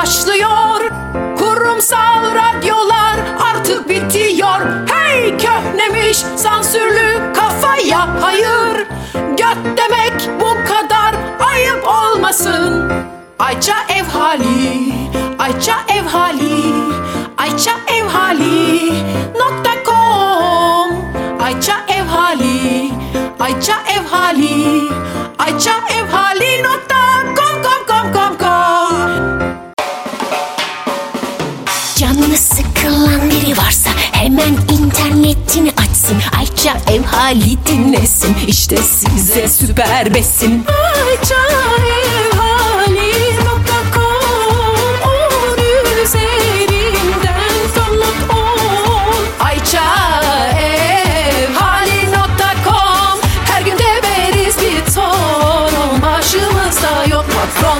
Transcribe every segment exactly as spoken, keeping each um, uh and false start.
başlıyor. Kurumsal radyolar artık bitiyor. Hey köhnemiş sansürlü kafaya hayır. Göt demek bu kadar ayıp olmasın. Ayça ev hali, Ayça ev hali, Ayça ev hali nokta com. Ayça ev hali, Ayça ev hali, Ayça ev hali nokta com com com com com. Canı sıkılan biri varsa hemen internetini açsın. Ayça ev hali dinlesin. İşte size süper besin. Ayça ev hali nokta com. On üzerinden download ol. Ayça ev hali nokta com. Her gün de veririz bir ton. Başımızda yok patron.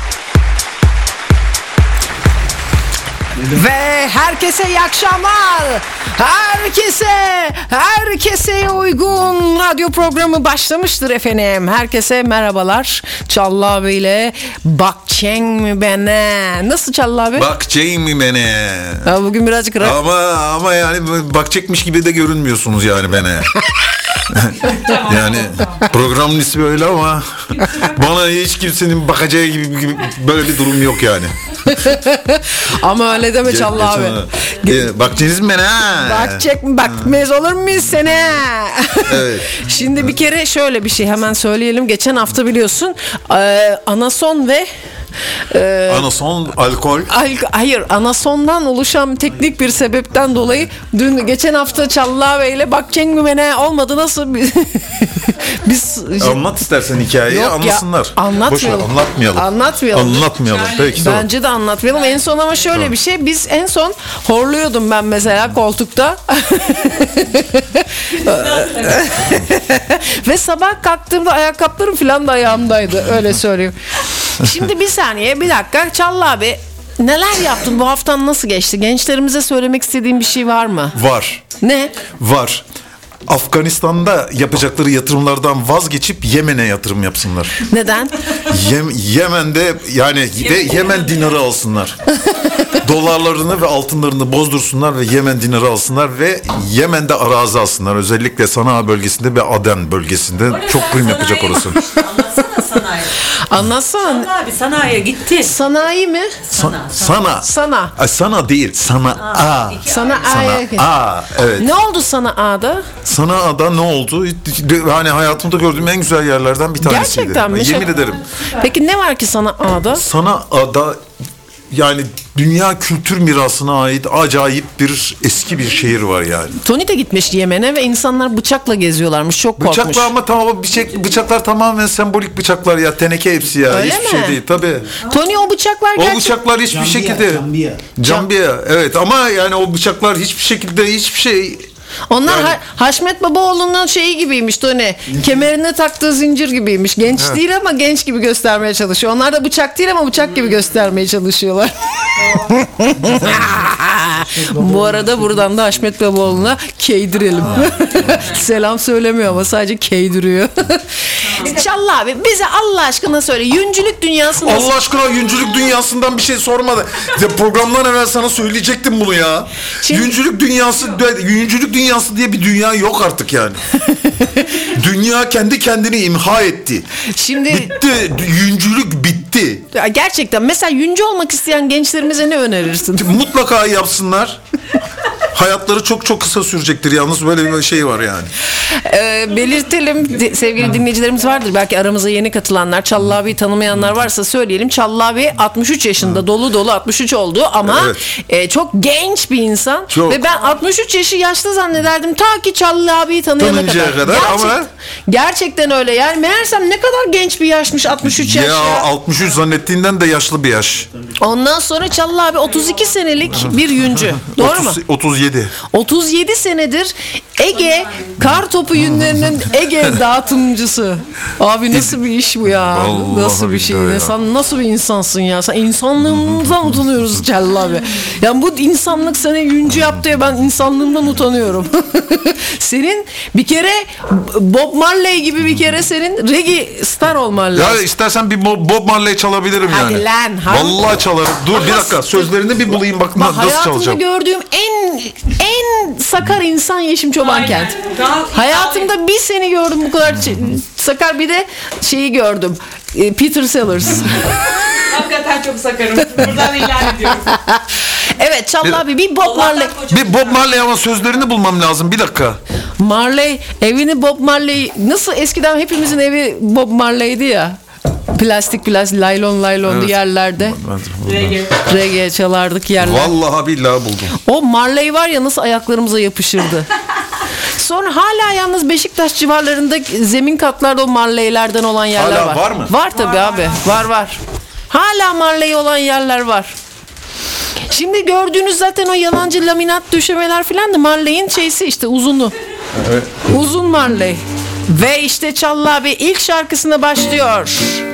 Ve herkese iyi akşamlar. Herkese, herkese uygun radyo programı başlamıştır efendim. Herkese merhabalar. Çallı abiyle bakçen mi bana? Nasıl Çallı abi? Bakacağım mı beni? Ya bugün birazcık ra- Ama ama yani bakacakmış gibi de görünmüyorsunuz yani bana. Yani programın ismi öyle ama bana hiç kimsenin bakacağı gibi, gibi böyle bir durum yok yani. Ama öyle deme Çallı abi. Ee, bakacaksınız mı bana? Bakacak mı? Bakmaz olur muyuz sene? Evet. Şimdi bir kere şöyle bir şey hemen söyleyelim. Geçen hafta biliyorsun e, anason ve e, Anason, alkol. Al- Hayır, anasondan oluşan teknik bir sebepten dolayı dün geçen hafta Çallı Bey'le bak Cengümene olmadı nasıl biz, biz Anlat istersen hikayeyi Yok ya, anlasınlar. anlatmayalım. Boş ver, anlatmayalım. Anlatmayalım. Anlatmayalım. Peki tamam. Bence de anlatmayalım. En son ama şöyle Tamam. bir şey. Biz en son horluyordum ben mesela koltukta. Ve sabah kalktığımda ayakkabılarım falan da ayağımdaydı. Öyle söyleyeyim. Şimdi bir saniye bir dakika. Çallı abi neler yaptın? Bu haftan nasıl geçti? Gençlerimize söylemek istediğin bir şey var mı? Var. Ne? Var. Afganistan'da yapacakları yatırımlardan vazgeçip Yemen'e yatırım yapsınlar. Neden? Yem, Yemen'de yani ve Yemen dinarı alsınlar. Dolarlarını ve altınlarını bozdursunlar ve Yemen dinarı alsınlar ve Yemen'de arazi alsınlar. Özellikle Sana'a bölgesinde ve Aden bölgesinde çok prim yapacak orası. Anlatsana sanayi. Anlatsana. Sana abi sanayiye gitti. Sanayi mi? Sana. Sana. Sana. Ay, sana değil. Sana. A. Sana Sana. A. Evet. Ne oldu sana A'da? Sana'da ne oldu? Hani hayatımda gördüğüm en güzel yerlerden bir tanesiydi. Gerçekten mi? Yemin ederim. Peki ne var ki sana A'da? Sana'da yani dünya kültür mirasına ait acayip bir eski bir şehir var yani. Tony de gitmiş Yemen'e ve insanlar bıçakla geziyorlarmış. Çok korkmuş. Bıçaklar ama tamam bıçak, bıçaklar tamamen sembolik bıçaklar ya. Teneke hepsi ya. Öyle Hiçbir mi? şey değil tabii. Tony o bıçaklar O gerçek. bıçaklar hiçbir Cambiya, şekilde cambiya. Cambiya evet ama yani o bıçaklar hiçbir şekilde hiçbir şey. Onlar Yani- Ha- Haşmet Babaoğlu'nun şeyi gibiymiş Tony. Kemerine taktığı zincir gibiymiş. Genç değil ama genç gibi göstermeye çalışıyor. Onlar da bıçak değil ama bıçak gibi göstermeye çalışıyorlar. Bu arada buradan da Haşmet Babaoğlu'na keydirelim. Selam söylemiyor ama sadece keydiriyor. Çallı abi bize Allah aşkına söyle. Yüncülük dünyası nasıl? Allah aşkına yüncülük dünyasından bir şey sormadı. Ya programdan evvel sana söyleyecektim bunu ya. Şimdi- Yüncülük dünyası, yüncülük dünyası diye bir dünya yok artık yani. Dünya kendi kendini imha etti. Şimdi Bitti. Yüncülük bitti. ya gerçekten mesela yüncü olmak isteyen gençlerimize ne önerirsin? Mutlaka yapsınlar. Hayatları çok çok kısa sürecektir yalnız böyle bir şey var yani. Ee, belirtelim di- sevgili dinleyicilerimiz vardır belki aramıza yeni katılanlar Çallı abiyi tanımayanlar varsa söyleyelim. Çallı abi altmış üç yaşında dolu dolu altmış üç oldu ama Evet. e, çok genç bir insan Çok. ve ben altmış üç yaşı yaşlı zannederdim ta ki Çallı abiyi tanıyana Tanıncaya kadar. kadar ama- gerçekten öyle yani meğersem ne kadar genç bir yaşmış altmış üç yaş Ya ya. altmış üç zannettiğinden de yaşlı bir yaş. Ondan sonra Çallı abi otuz iki senelik bir yüncü. Doğru mu? otuz, otuz yedi yedi. otuz yedi senedir Ege Kartopu Yünlerinin Ege dağıtımcısı. Abi nasıl bir iş bu ya? Vallahi Nasıl bir şey? billahi ya. Sen nasıl bir insansın ya? Sen insanlığımızdan utanıyoruz Celal abi. Yani bu insanlık seni yüncü yaptı ya, ben insanlığımdan utanıyorum. Senin bir kere Bob Marley gibi bir kere senin reggae star olman lazım. Ya istersen bir Bob Bob Marley çalabilirim Hadi yani. lan, hadi. Vallahi çalarım. Dur bir dakika, sözlerini bir bulayım bak, Bak, nasıl hayatımda çalacağım. gördüğüm en en sakar insan Yeşim Çobankent. Aynen. Hayatımda bir seni gördüm bu kadar ç- sakar, bir de şeyi gördüm. E, Peter Sellers. Hakikaten çok sakarım. Buradan ilan ediyorum. Evet Çalla abi, bir Bob Marley. Allah'tan koca- Bir Bob Marley ama sözlerini bulmam lazım, bir dakika. Marley evini Bob Marley, nasıl eskiden hepimizin evi Bob Marley'di ya. Plastik plastik laylon laylonlu Evet. yerlerde Reggae. reggae çalardık yerler. Vallahi billahi buldum. O Marley var ya, nasıl ayaklarımıza yapışırdı. Sonra hala yalnız Beşiktaş civarlarında zemin katlarda o Marley'lerden olan yerler Hala var. var mı? Var tabii abi. Var var. Hala Marley olan yerler var. Şimdi gördüğünüz zaten o yalancı laminat döşemeler filan da Marley'in şeysi işte, uzunu. Evet. Uzun Marley. Ve işte Çalla abi ilk şarkısına başlıyor.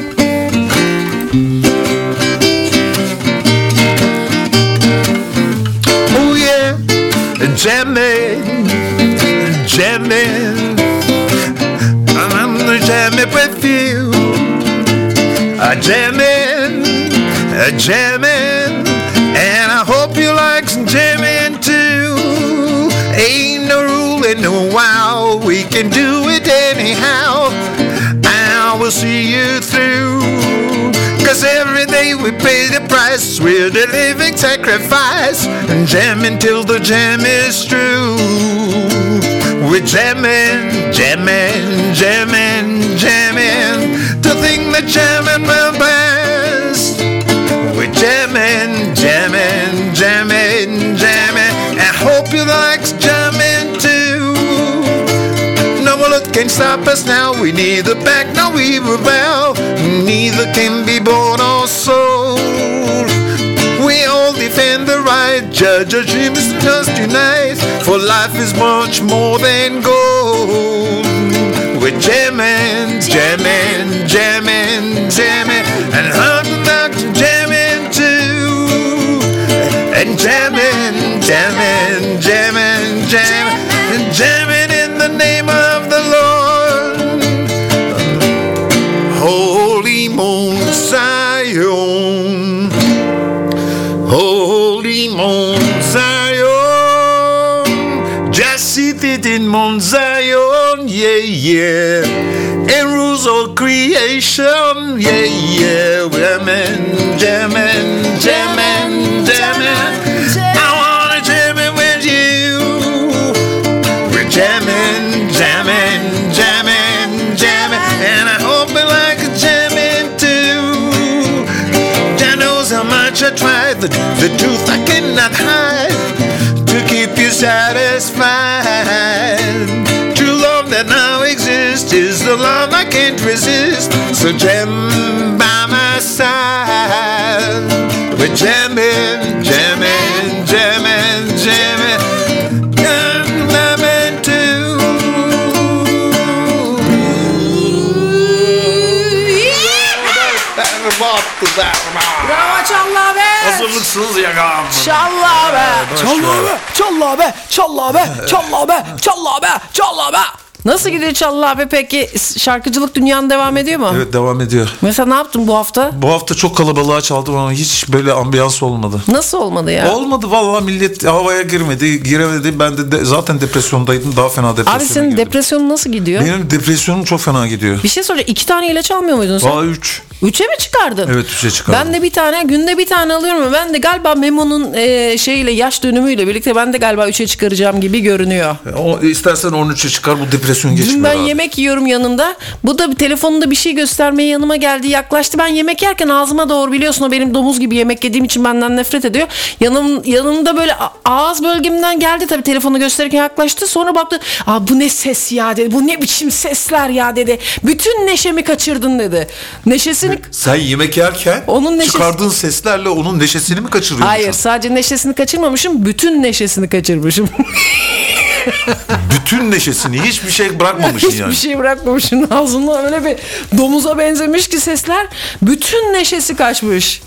Oh yeah, jamming, jamming. I'm jamming with you. I'm jamming, jamming, and I hope you like some jamming too. Ain't no rule in the wild, we can do it anyhow. I will see you through. Cause every day we pay the price, we're the living sacrifice, and jamming till the jam is through. We're jamming, jamming, jamming, jamming, to think that jamming will last. We're jamming, jamming, jamming, jamming, and hope you like jamming too. No bullet can stop us now, we neither back nor we rebel, neither can be bought or sold. We all defend the right, judge our dreams and just unite, for life is much more than gold. We're jamming, jamming, jamming, jamming, and hunting back to jamming too. And jamming, jamming, jamming, jamming, and jamming in the name of the Lord. Holy Mount Zion, Holy Mount Zion, just seated in Mount Zion, yeah, yeah, and rules all creation, yeah, yeah, jamming, jamming, jamming, jamming, I wanna jam it with you. We're jamming, jamming, jamming, jamming, and I hope you like a jamming too. God knows how much I tried, the, the truth I cannot hide, to keep you satisfied. True love that now exists is the love I can't resist, so jam by my side. We're jamming, jamming, jamming, jamming, jamming too. Bravo Çalla abi. Hazırlıksız yakalım. Çalla abi. boş Çalla ver. abi. Çalla abi. Çalla abi. Çalla abi. Çalla abi. Çalla abi. Nasıl gidiyor Çalla abi peki? Şarkıcılık dünyanın devam ediyor mu? Evet, devam ediyor. Mesela ne yaptın bu hafta? Bu hafta çok kalabalığa çaldım ama hiç böyle ambiyans olmadı. Nasıl olmadı ya? Olmadı vallahi, millet havaya girmedi, giremedi. Ben de, de zaten depresyondaydım. Daha fena depresyona Abi senin girdim. depresyonun nasıl gidiyor? Benim depresyonum çok fena gidiyor. Bir şey soracağım. İki tane ilaç almıyor muydun sen? Valla üç. Üçe mi çıkardın? Evet, üçe çıkardım. Ben de bir tane, günde bir tane alıyorum. Ben de galiba Memo'nun e, şeyiyle, yaş dönümüyle birlikte ben de galiba üçe çıkaracağım gibi görünüyor. O, istersen on üçe çıkar, bu depresyon geçmiyor Dün ben abi. yemek yiyorum yanında. Bu da bir telefonunda bir şey göstermeye yanıma geldi, yaklaştı. Ben yemek yerken ağzıma doğru, biliyorsun o benim domuz gibi yemek yediğim için benden nefret ediyor. Yanım, yanımda böyle a- ağız bölgemden geldi tabii, telefonu gösterirken yaklaştı. Sonra baktı, aa bu ne ses ya dedi. Bu ne biçim sesler ya dedi. Bütün neşemi kaçırdın dedi. Neşesi neşesini... Sen yemek yerken Onun neşesi- çıkardığın seslerle onun neşesini mi kaçırıyorsun? Hayır, sadece neşesini kaçırmamışım, bütün neşesini kaçırmışım. Bütün neşesini, hiçbir şey bırakmamışsın Hiçbir yani. şey bırakmamışım. Ağzından öyle bir domuza benzemiş ki sesler. Bütün neşesi kaçmış.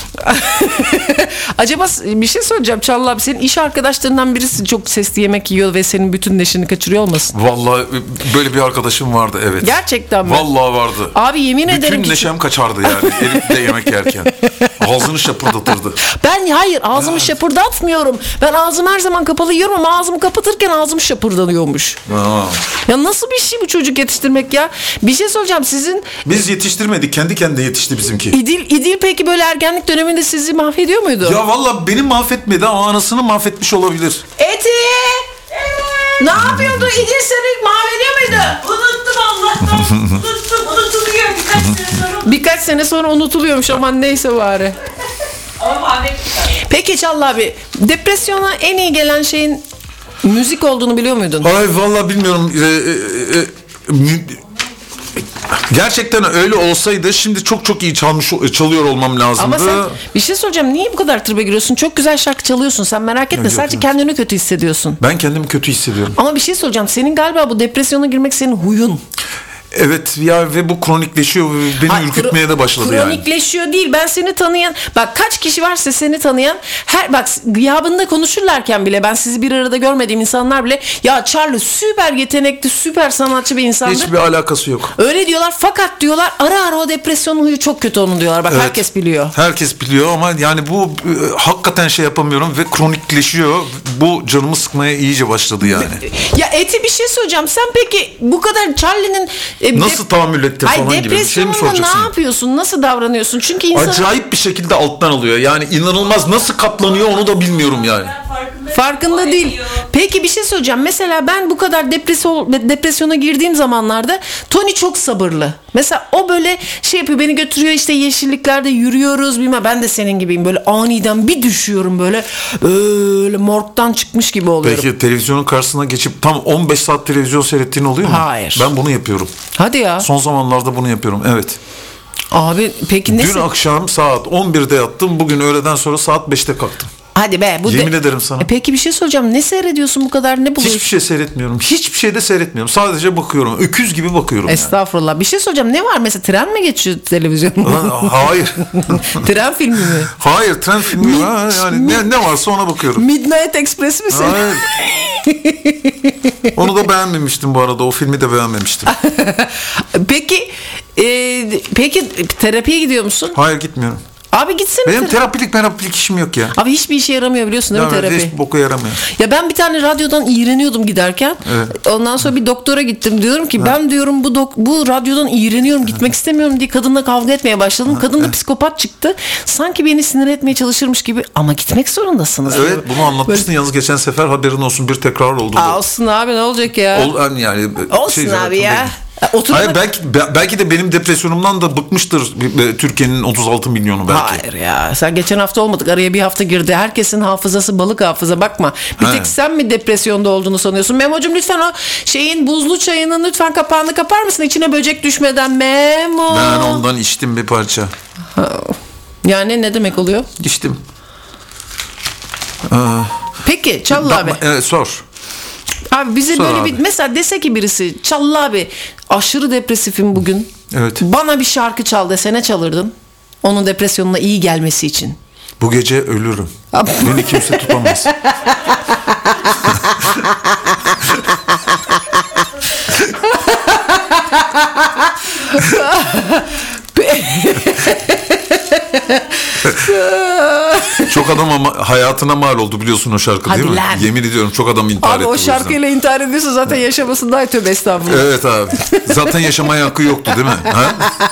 Acaba bir şey söyleyeceğim Çağla abi. Senin iş arkadaşlarından birisi çok sesli yemek yiyor ve senin bütün neşeni kaçırıyor olmasın? Vallahi böyle bir arkadaşım vardı, evet. Gerçekten mi? Vallahi vardı. Abi yemin ederim Bütün ki... neşem kaçardı yani elimde yemek yerken. Ağzını şapırdatırdı. Ben hayır ağzımı şapırdatmıyorum. Ben ağzımı her zaman kapalı yiyorum ama ağzımı kapatırken ağzım şapırdanıyormuş. Aa. Ya nasıl bir şey bu çocuk yetiştirmek ya? Bir şey söyleyeceğim, sizin Biz yetiştirmedik, kendi kendine yetişti bizimki. İdil, İdil peki böyle ergenlik döneminde sizi mahvediyor muydu? Ya vallahi beni mahvetmedi ama anasını mahvetmiş olabilir. Eti! Ne yapıyordu? İdil seni mahvediyor muydu? Unuttum Allah'tan. Unuttum. Unutuluyor birkaç sene sonra. Birkaç sene sonra unutuluyormuş, aman neyse bari. Ama mahvettim. Peki Çağla abi, depresyona en iyi gelen şeyin müzik olduğunu biliyor muydun? Ay vallahi bilmiyorum. Ee, e, e, mü- Gerçekten öyle olsaydı şimdi çok çok iyi çalmış çalıyor olmam lazımdı. Ama sen bir şey soracağım, niye bu kadar tribe giriyorsun? Çok güzel şarkı çalıyorsun, sen merak etme. Yok, Sadece yok. kendini kötü hissediyorsun. Ben kendimi kötü hissediyorum. Ama bir şey soracağım, senin galiba bu depresyona girmek senin huyun. Evet ya, ve bu kronikleşiyor ve beni Hayır, ürkütmeye kro- de başladı yani. Kronikleşiyor değil. Ben seni tanıyan, bak kaç kişi varsa seni tanıyan, her bak gıyabında konuşurlarken bile, ben sizi bir arada görmediğim insanlar bile, ya Charlie süper yetenekli, süper sanatçı bir insandır. Hiçbir alakası yok. Öyle diyorlar, fakat diyorlar ara ara o depresyonun huyu çok kötü onun diyorlar. Bak Evet. herkes biliyor. Herkes biliyor ama yani bu e, hakikaten şey yapamıyorum ve kronikleşiyor. Bu canımı sıkmaya iyice başladı yani. Ya Eti, bir şey söyleyeceğim. Sen peki bu kadar Charlie'nin e, Nasıl dep- tahammül etti Ay, falan gibi bir şey mi depresyonunda soracaksın? ne yapıyorsun? Nasıl davranıyorsun? Çünkü insan Acayip bir şekilde alttan alıyor. Yani inanılmaz, nasıl katlanıyor onu da bilmiyorum yani. Farkında, farkında O değil. ediyor. Peki bir şey söyleyeceğim. Mesela ben bu kadar depresyon, depresyona girdiğim zamanlarda Tony çok sabırlı. Mesela o böyle şey yapıyor, beni götürüyor işte yeşilliklerde yürüyoruz bilmem, ben de senin gibiyim, böyle aniden bir düşüyorum, böyle öyle morgdan çıkmış gibi oluyorum. Peki televizyonun karşısına geçip tam on beş saat televizyon seyrettiğin oluyor mu? Hayır. Ben bunu yapıyorum. Hadi ya. Son zamanlarda bunu yapıyorum, evet. Abi peki ne? Dün akşam saat on birde yattım. Bugün öğleden sonra saat beşte kalktım. Hadi be. Bu Yemin de- ederim sana. E peki bir şey söyleyeceğim. Ne seyrediyorsun bu kadar? Ne buluyorsun? Hiçbir şey seyretmiyorum. Hiçbir şey de seyretmiyorum. Sadece bakıyorum. Öküz gibi bakıyorum yani. Estağfurullah. Bir şey söyleyeceğim. Ne var mesela? Tren mi geçiyor televizyonda? Ha, Hayır. Tren filmi mi? Hayır, tren filmi. Ha, yani ne, ne varsa ona bakıyorum. Midnight Express mi sen? Hayır. Onu da beğenmemiştim bu arada. O filmi de beğenmemiştim. Peki e, peki terapiye gidiyor musun? Hayır, gitmiyorum. Abi gitsene. Benim terapi- terapilik merapilik işim yok ya. Abi hiçbir işe yaramıyor biliyorsun değil mi Evet, terapi? hiç boka yaramıyor. Ya ben bir tane radyodan iğreniyordum giderken. Evet. Ondan sonra bir doktora gittim. Diyorum ki ben diyorum bu dok- bu radyodan iğreniyorum, gitmek istemiyorum diye kadınla kavga etmeye başladım. Kadın da psikopat çıktı. Sanki beni sinir etmeye çalışırmış gibi, ama gitmek zorundasınız. Evet, diyor. bunu anlatmıştın yalnız geçen sefer, haberin olsun, bir tekrar oldu. Aa, olsun abi, ne olacak ya? Ol, yani, yani olsun şey, abi ya. değil. Oturma. Hayır, belki be- belki de benim depresyonumdan da bıkmıştır e, Türkiye'nin otuz altı milyonu belki. Hayır ya, sen geçen hafta olmadık, araya bir hafta girdi. Herkesin hafızası balık hafıza, bakma. Bir He. tek sen mi depresyonda olduğunu sanıyorsun? Memo'cum lütfen o şeyin buzlu çayının lütfen kapağını kapar mısın? İçine böcek düşmeden. Memo. Ben ondan içtim bir parça. Yani ne demek oluyor? İçtim. Peki Çalla Da- abi. Evet, sor. Abi bize Sor böyle abi. bir, mesela dese ki birisi, Çalla abi aşırı depresifim bugün. Evet. Bana bir şarkı çal dese, ne çalırdın? Onun depresyonuna iyi gelmesi için. Bu gece ölürüm. Abi- Beni kimse tutamaz. Çok adam ama hayatına mal oldu biliyorsun o şarkı, Hadi değil mi? lan. Yemin ediyorum çok adam intihar Abi etti. o bu yüzden. şarkıyla intihar ediyorsa zaten yaşamasın, daha tövbe estağfurullah. Evet abi. Zaten yaşamaya hakkı yoktu değil mi? Ha?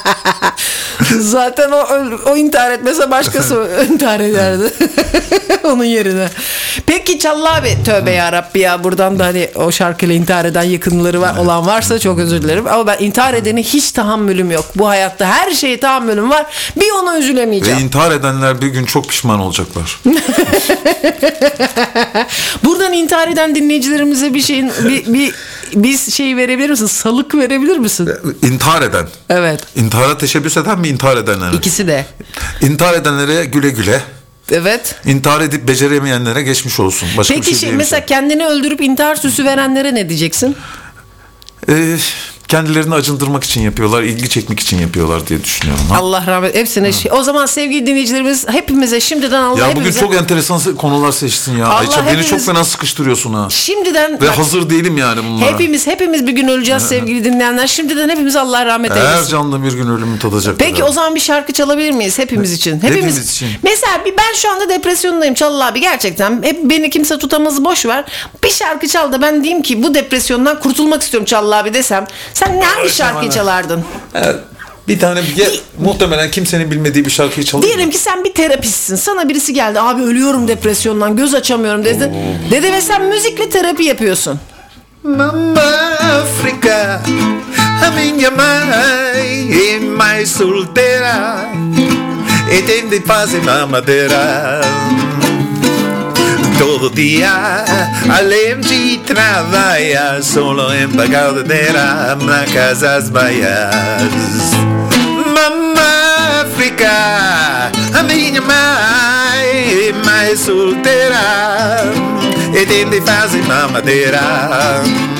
Zaten o, o intihar etmese başkası intihar ederdi. Onun yerine. Peki Çalla abi, tövbe yarabbi ya, buradan da hani o şarkıyla intihar eden yakınları var, olan varsa çok özür dilerim. Ama ben intihar edene hiç tahammülüm yok. Bu hayatta her şeye tahammülüm var. Bir ona Ve üzülemeyeceğim. intihar edenler bir gün çok pişman olacaklar. Buradan intihar eden dinleyicilerimize bir şeyin bir, bir Biz şey verebilir misin? Salık verebilir misin? İntihar eden. Evet. İntihara teşebbüs eden mi, intihar edenlere? İkisi de. İntihar edenlere güle güle. Evet. İntihar edip beceremeyenlere geçmiş olsun. Başka Peki bir şey şey, diyemeyeceğim. mesela kendini öldürüp intihar süsü verenlere ne diyeceksin? Ee, kendilerini acındırmak için yapıyorlar, ilgi çekmek için yapıyorlar diye düşünüyorum. Ha? Allah rahmet hepsine. Şey. O zaman sevgili dinleyicilerimiz hepimize şimdiden Allah Ya bugün hepimize. çok enteresan konular seçtin ya. Allah Ayça beni hepimiz- çok fena sıkıştırıyorsun ha. Şimdiden Ve bak, hazır değilim yani bunlara. hepimiz hepimiz bir gün öleceğiz sevgili dinleyenler. Şimdiden hepimiz Allah rahmet Her eylesin. canlı bir gün ölümü tadacak. Peki o zaman bir şarkı çalabilir miyiz hepimiz için? Hepimiz için. Mesela bir ben şu anda depresyondayım Çalal abi gerçekten. Hep beni kimse tutamaz boş ver. Bir şarkı çal da ben diyeyim ki bu depresyondan kurtulmak istiyorum Çalal abi desem. Sen ne hangi şarkıyı çalardın? Evet, bir tane bir, muhtemelen kimsenin bilmediği bir şarkıyı çalayım. Diyelim ki sen bir terapistsin. Sana birisi geldi. Abi ölüyorum depresyondan. Göz açamıyorum dedi. Dedi ve sen müzikle terapi yapıyorsun. Mamma Africa, a minha mãe é mais solteira e tem de fazer mamadeira. Todo dia, além de trabalhar, solo em pagadeira na Casas Bahias. Mamma Africa, a minha mãe é mais solteira e tem de fazer mamadeira.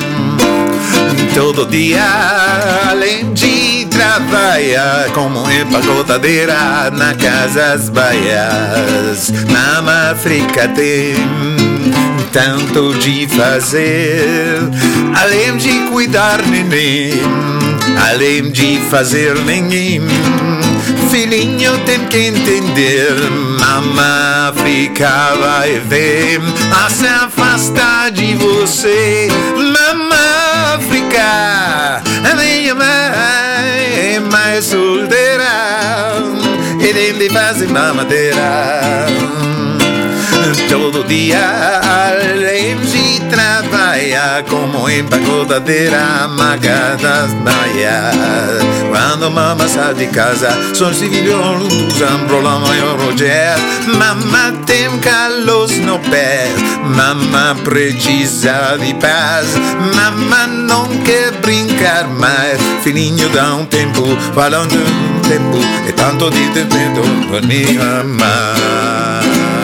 Todo dia, além de trabalhar como empacotadeira na Casas Bahias. Na África tem tanto de fazer, além de cuidar neném, além de fazer neném. Filhinho tem que entender, Mama África vai ver a se afastar de você. Mama África, a minha mãe é mais solteira e tem de fazer mamadeira. Todo dia, além de trabalhar como empacotadeira, magadas Bahias. Quando mamma sai de casa, são os filhos ambrola maior Roger. Mamma tem calos no pé, mamma precisa de paz. Mamma não quer brincar mais. Filhinho dá um tempo, falando um tempo, é tanto de tempo por me amar.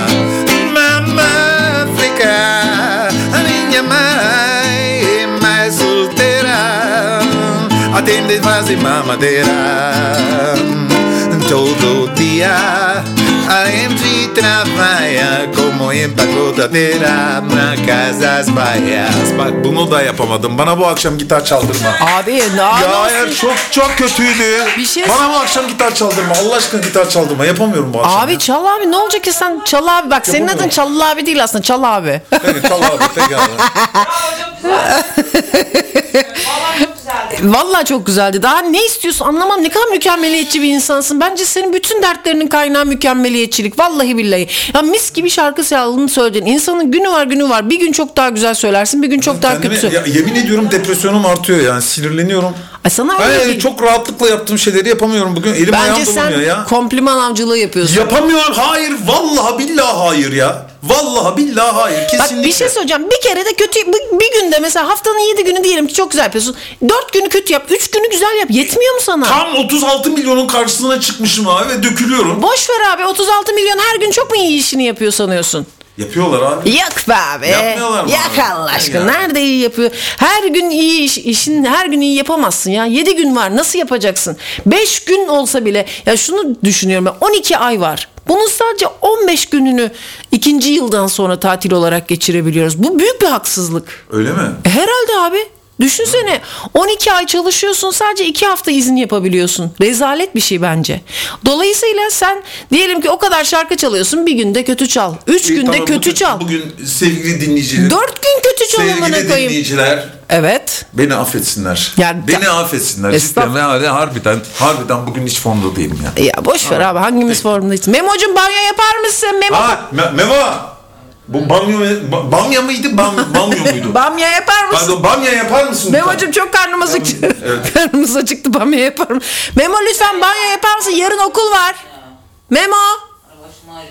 A minha mãe é mais solteira, atende fazer mamadeira. Todo dia, além de trabalhar como empacotadeira na Casas Bahias. Bak bunu da yapamadım. Bana bu akşam gitar çaldırma. Abi ne Ya yapıyorsun? eğer çok çok kötüydü. Bir şey- Bana bu akşam gitar çaldırma. Allah aşkına gitar çaldırma. Yapamıyorum bu akşam. Abi çal abi ne olacak ki sen çal abi bak senin adın Çalal abi değil aslında çal abi. Peki çal abi. Peki abi. Vallahi çok güzeldi. Vallahi çok güzeldi. Daha ne istiyorsun anlamam ne kadar mükemmeliyetçi bir insansın. Bence senin bütün dertlerinin kaynağı mükemmeliyetçilik. Vallahi billahi. Ya mis gibi şarkı çaldığını söyledin. İnsanın günü var günü var. Bir gün çok daha güzel söylersin bir gün çok daha Kendime- kötü ya, söylersin. yemin ediyorum depresyonum artıyor yani sinirleniyorum. Ay sana Ben öyle yani değil. çok rahatlıkla yaptığım şeyleri yapamıyorum bugün. Elim ayağım Bence sen dolanıyor ya. kompliman avcılığı yapıyorsun. Yapamıyorum. Hayır. Vallahi billahi hayır ya. Vallahi billahi hayır. Kesinlikle. Bak bir şey söyleyeceğim. Bir kere de kötü bir, bir günde mesela haftanın yedi günü diyelim ki çok güzel yapıyorsun. Dört günü kötü yap. Üç günü güzel yap. Yetmiyor mu sana? Tam otuz altı milyonun karşısına çıkmışım abi ve dökülüyorum. Boş ver abi. otuz altı milyon her gün çok mu iyi işini yapıyor sanıyorsun? Yapıyorlar abi. Yak be abi. Yapmıyorlar mı Yak abi? Allah aşkına. Ya. Nerede iyi yapıyor? Her gün iyi iş, işin her gün iyi yapamazsın ya. Yedi gün var. Nasıl yapacaksın? Beş gün olsa bile. Ya şunu düşünüyorum ben. On iki ay var. Bunun sadece on beş gününü ikinci yıldan sonra tatil olarak geçirebiliyoruz. Bu büyük bir haksızlık. Öyle mi? E, herhalde abi. Düşünsene on iki ay çalışıyorsun sadece iki hafta izin yapabiliyorsun. Rezalet bir şey bence. Dolayısıyla sen diyelim ki o kadar şarkı çalıyorsun bir günde kötü çal. Üç İyi, günde tamam, kötü bugün, çal. Bugün sevgili dinleyiciler. Dört gün kötü çal amına Sevgili koyayım. dinleyiciler. Evet. Beni affetsinler. Yani- Beni affetsinler. Estağ- Cidden ve harbiden, harbiden, harbiden bugün hiç formda değilim ya. Ya boş ver abi hangimiz formdayız? Memo'cum banyo yapar mısın? Memo. Ha Me- Memo. Bu bamya, ba- bamya mıydı? Bam, bamya muydu? Bamya yapar mısın? Pardon, bamya yapar mısın? Memo'cum çok karnımız acıktı. Evet. Karnımız acıktı bamya yapar mı? Memo lütfen banyo yapar mısın? Yarın okul var. Memo.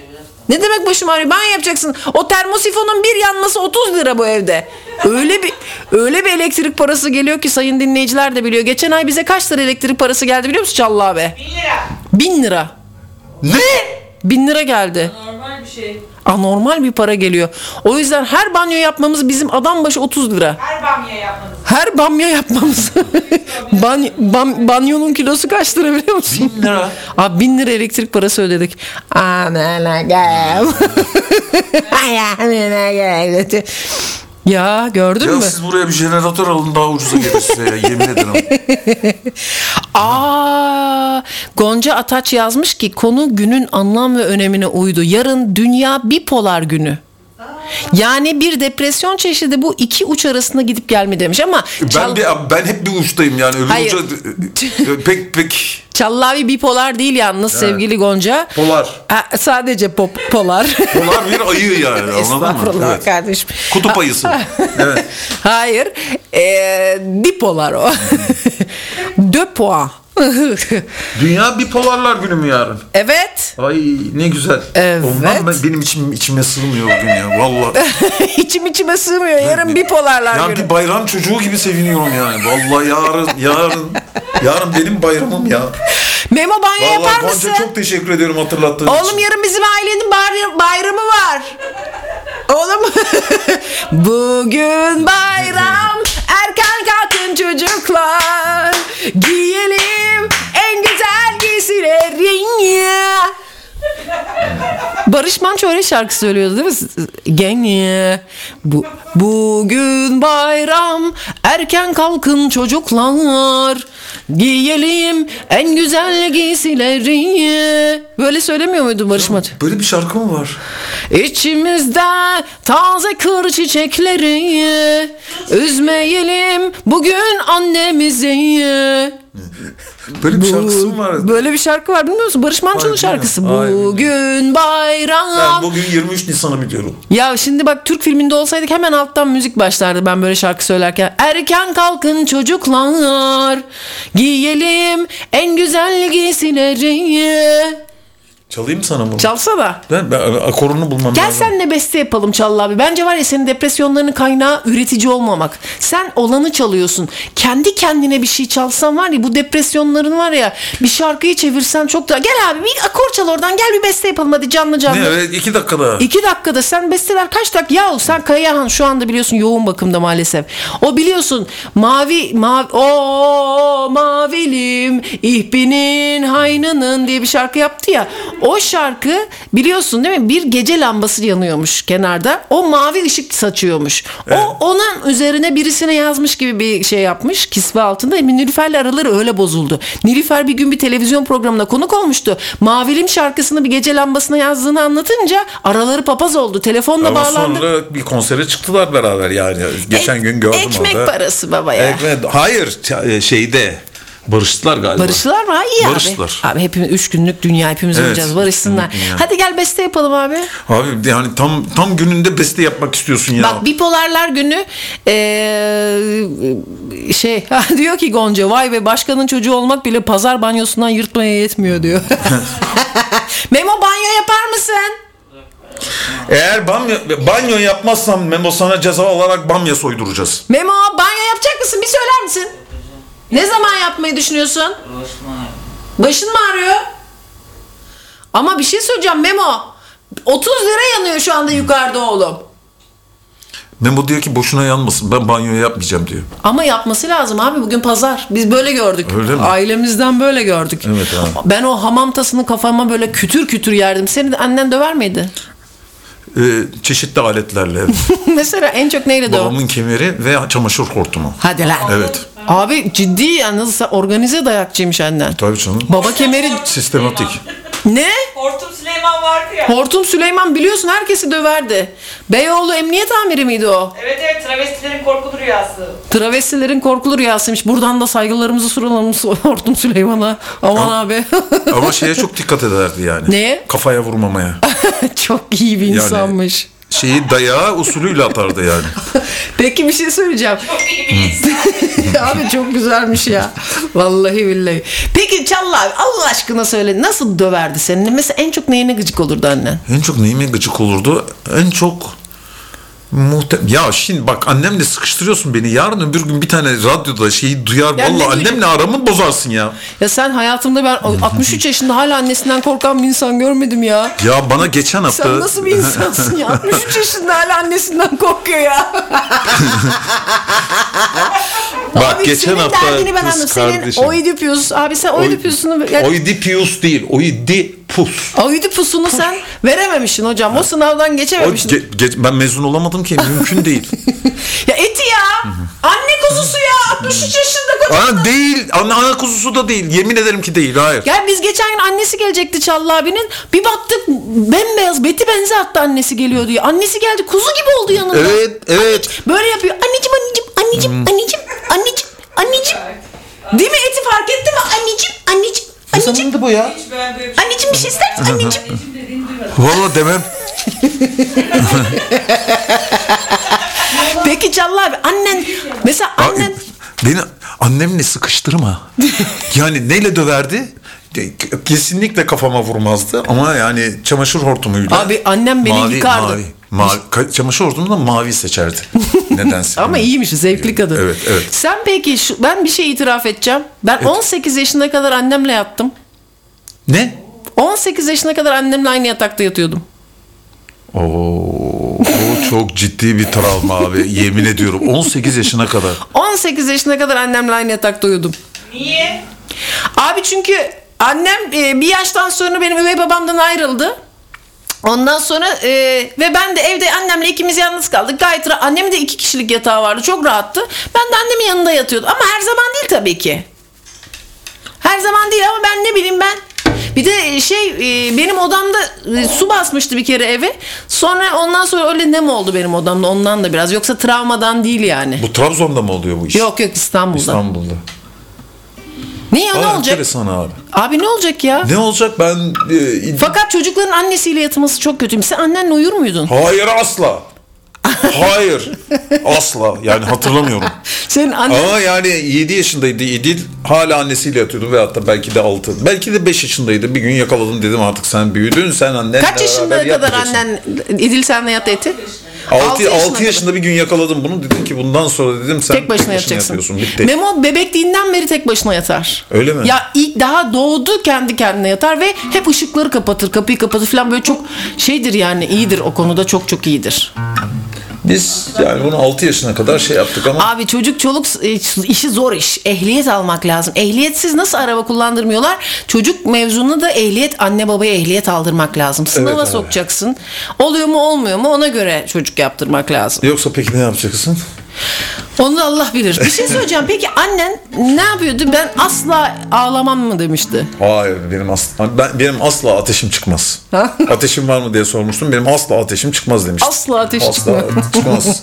Ne demek başım ağrıyor? Banyo yapacaksın. O termosifonun bir yanması otuz lira bu evde. Öyle bir öyle bir elektrik parası geliyor ki sayın dinleyiciler de biliyor. Geçen ay bize kaç lira elektrik parası geldi biliyor musun Çallı abi? Bin lira. Bin lira. Ne? Bin lira geldi. Normal bir şey. Anormal bir para geliyor. O yüzden her banyo yapmamız bizim adam başı otuz lira. Her bamya yapmanız. Her bamya yapmamız. Banyo, bam, banyonun kilosu kaç lira biliyor musun? Bin lira. Abi bin lira elektrik parası ödedik. Ya gördün Ya mü? siz buraya bir jeneratör alın daha ucuza gelir size ya yemin ederim. Aa, Gonca Ataç yazmış ki konu günün anlam ve önemine uydu. Yarın Dünya Bipolar Günü. Yani bir depresyon çeşidi bu iki uç arasında gidip gelme demiş ama Ben Çal- bir, ben hep bir uçtayım yani öyle Hayır. uca pek pek Çallavi bipolar değil yalnız sevgili Gonca. polar. Ha, sadece pop polar. Polar bir ayı yani anladın mı? Estağfurullah Evet. kardeşim. Kutup ayısı. Evet. Hayır. Ee, dipolar o. Döpoa. Dünya bipolarlar günü mü yarın? Evet. Ay ne güzel. Evet. Ondan ben, benim içim içime sığmıyor bugün ya vallahi. İçim içime sığmıyor. Yarın bipolarlar Ya günü. bir bayram çocuğu gibi seviniyorum yani. Vallahi yarın yarın yarın benim bayramım ya. Memo banyo yapar Vallahi mısın? Gonca çok teşekkür ediyorum hatırlattığın Oğlum için. yarın bizim ailenin bayr- bayramı var. Oğlum bugün bayram, erken kalkın çocuklar, giyelim en güzel giysileri. Barış Manço öyle şarkı söylüyordu değil mi? Gene bu bugün bayram, erken kalkın çocuklar, giyelim en güzel giysileri. Böyle söylemiyor muydu Barış Manço? Böyle bir şarkı mı var? İçimizde taze kır çiçekleri, üzmeyelim bugün annemizi. Böyle bir şarkısı mı var? Böyle bir şarkı var bilmiyor musun? Barış Manço'nun Hayır, şarkısı. bilmiyorum. Hayır, Bugün bayram. Ben bugün yirmi üç Nisan'ı biliyorum. Ya şimdi bak Türk filminde olsaydık hemen alttan müzik başlardı ben böyle şarkı söylerken. Erken kalkın çocuklar, giyelim en güzel giysileri. Çalayım mı sana bunu? Çalsana. Ben, ben akorunu bulmam Gel lazım. senle beste yapalım Çalla abi. Bence var ya senin depresyonlarının kaynağı üretici olmamak. Sen olanı çalıyorsun. Kendi kendine bir şey çalsan var ya bu depresyonların var ya bir şarkıyı çevirsen çok daha. Gel abi bir akor çal oradan gel bir beste yapalım hadi canlı canlı. Ne evet iki dakikada. İki dakikada sen besteler kaç dakika? Ya sen Kayahan şu anda biliyorsun yoğun bakımda maalesef. O biliyorsun mavi mavi o mavilim ihbinin haynının diye bir şarkı yaptı ya. O şarkı biliyorsun değil mi? Bir gece lambası yanıyormuş kenarda. O mavi ışık saçıyormuş. Evet. O onun üzerine birisine yazmış gibi bir şey yapmış. Kisve altında. Nilüfer'le araları öyle bozuldu. Nilüfer bir gün bir televizyon programına konuk olmuştu. Mavilim şarkısını bir gece lambasına yazdığını anlatınca araları papaz oldu. Telefonla Ama bağlandı. sonra bir konsere çıktılar beraber yani. Geçen Ek- gün gördüm Ekmek orada. parası baba ya. Ekmek, hayır ç- şeyde barıştılar galiba. Barıştılar mı? Ha, iyi Barıştılar. abi. Abi hepimiz üç günlük dünya hepimiz Evet, olacağız. üç Barışsınlar. günlük dünya. Hadi gel beste yapalım abi. Abi yani tam tam gününde beste yapmak istiyorsun ya. Bak bipolarlar günü ee, şey diyor ki Gonca vay be başkanın çocuğu olmak bile pazar banyosundan yırtmaya yetmiyor diyor. Memo banyo yapar mısın? Eğer banyo, banyo yapmazsam Memo sana ceza olarak bamya soyduracağız. Memo banyo yapacak mısın? Bir söyler misin? Ne zaman yapmayı düşünüyorsun? Başın mı ağrıyor? Ama bir şey söyleyeceğim Memo. otuz lira yanıyor şu anda yukarıda oğlum. Memo diyor ki boşuna yanmasın ben banyo yapmayacağım diyor. Ama yapması lazım abi bugün pazar. Biz böyle gördük. Öyle mi? Ailemizden böyle gördük. Evet abi. Ben o hamam tasını kafama böyle kütür kütür yerdim. Seni de annen döver miydi? Ee, çeşitli aletlerle. Evet. Mesela en çok neyle döver? Babamın kemeri ve çamaşır hortumu. Hadi lan. Evet. Abi ciddi yalnız sen organize dayakçıymış annen. Tabii canım. Baba kemeri Sistematik. ne? Hortum Süleyman vardı ya. Hortum Süleyman biliyorsun herkesi döverdi. Beyoğlu Emniyet Amiri miydi o? Evet evet travestilerin korkulu rüyası. Travestilerin korkulu rüyasıymış. Buradan da saygılarımızı sunalım Hortum Süleyman'a. Aman abi. Ama şeye çok dikkat ederdi yani. Neye? Kafaya vurmamaya. Çok iyi bir insanmış. Şeyi dayağı usulüyle atardı yani. Peki bir şey söyleyeceğim. Çok iyi bir insan. Abi çok güzelmiş ya. Vallahi billahi. Peki Çalla abi Allah aşkına söyle nasıl döverdi seni? Mesela en çok neyine gıcık olurdu annen? En çok neyime gıcık olurdu? En çok muhte... Ya şimdi bak annemle sıkıştırıyorsun beni. Yarın öbür gün bir tane radyoda şeyi duyar. Ya Vallahi ne bileyim. annemle aramı bozarsın ya. Ya sen hayatımda ben altmış üç yaşında hala annesinden korkan bir insan görmedim ya. Ya bana geçen hafta... Sen nasıl bir insansın ya? altmış üç yaşında hala annesinden korkuyor ya. Bak abi, geçen senin hafta derdini ben kız anladım. Senin kardeşim. Oidipus. Abi sen Oidipus'unu... Yani, Oidipus değil. Oidipus. Oidipus'unu sen verememişsin hocam. O sınavdan O, geçememişsin. ge- ge- ben mezun olamadım ki. Mümkün değil. Ya eti ya. Anne kuzusu ya. altmış üç yaşında koca. Aa, değil. Ana, ana kuzusu da değil. Yemin ederim ki değil. Hayır. Gel biz geçen gün annesi gelecekti Çalla abinin. Bir baktık bembeyaz beti benze hatta annesi geliyor diye. Annesi geldi kuzu gibi oldu yanında. Evet, evet. Böyle yapıyor. Anneciğim anneciğim anneciğim Hmm. anneciğim anneciğim anneciğim. Değil mi eti fark etti mi? Anneciğim anneciğim anneciğim. bu ya? Hiç ben böyle bir şey Anneciğim bir şey ister misin anneciğim? dediğini duymadım. Vallahi demem. Peki Çalla abi annen mesela Aa, annen Beni annemle sıkıştırma. Yani neyle döverdi? De- Kesinlikle kafama vurmazdı ama yani çamaşır hortumuyla. Abi annem beni mavi, yıkardı. Mavi, mavi. Ka- çamaşır hortumunda mavi seçerdi. Nedense. ama iyiymiş zevkli kadın. Evet, evet. Sen peki şu, ben bir şey itiraf edeceğim. Ben on sekiz yaşına kadar annemle yattım. Ne? on sekiz yaşına kadar annemle aynı yatakta yatıyordum. Oo, o çok ciddi bir travma abi. Yemin ediyorum. on sekiz yaşına kadar. on sekiz yaşına kadar annemle aynı yatakta uyudum. Niye? Abi çünkü annem e, bir yaştan sonra benim üvey babamdan ayrıldı. Ondan sonra e, ve ben de evde annemle ikimiz yalnız kaldık. Gayet rahat. Annemin de iki kişilik yatağı vardı. Çok rahattı. Ben de annemin yanında yatıyordum. Ama her zaman değil tabii ki. Her zaman değil ama ben ne bileyim ben. Bir de şey e, benim odamda e, su basmıştı bir kere eve. Sonra ondan sonra öyle nem oldu benim odamda. Ondan da biraz. Yoksa travmadan değil yani. Bu Trabzon'da mı oluyor bu iş? Yok yok İstanbul'da. İstanbul'da. Niye ne Aa, olacak? enteresan abi. Abi ne olacak ya? Ne olacak ben... e, Fakat çocukların annesiyle yatması çok kötü. Sen annenle uyur muydun? Hayır asla. Hayır. Asla. Yani hatırlamıyorum. Senin annen... Ama yani yedi yaşındaydı İdil. Hala annesiyle yatıyordu ve hatta belki de altı. Belki de beş yaşındaydı. Bir gün yakaladım dedim artık sen büyüdün. Sen annen Kaç yaşında kadar annen İdil senle yat etti? altı yaşında, kadar. yaşında bir gün yakaladım bunu. Dedim ki bundan sonra dedim sen Tek başına yatacaksın. yatıyorsun. Bitti. Memo bebekliğinden beri tek başına yatar. Öyle mi? Ya ilk daha doğdu kendi kendine yatar ve hep ışıkları kapatır, kapıyı kapatır falan böyle çok şeydir yani iyidir o konuda çok çok iyidir. Biz yani bunu altı yaşına kadar şey yaptık ama Abi çocuk çoluk e, işi zor iş. Ehliyet almak lazım. Ehliyetsiz nasıl araba kullandırmıyorlar? Çocuk mevzunu da ehliyet anne babaya ehliyet aldırmak lazım. Sınava Evet abi. sokacaksın. Oluyor mu olmuyor mu ona göre çocuk yaptırmak lazım. yoksa peki ne yapacaksın? Onu da Allah bilir. Bir şey söyleyeceğim. Peki annen ne yapıyordu? Ben asla ağlamam mı demişti. Hayır benim asla ben benim asla ateşim çıkmaz. Ha? Ateşim var mı diye sormuştum. Benim asla ateşim çıkmaz demişti. Asla ateş Asla çıkmaz. çıkmaz.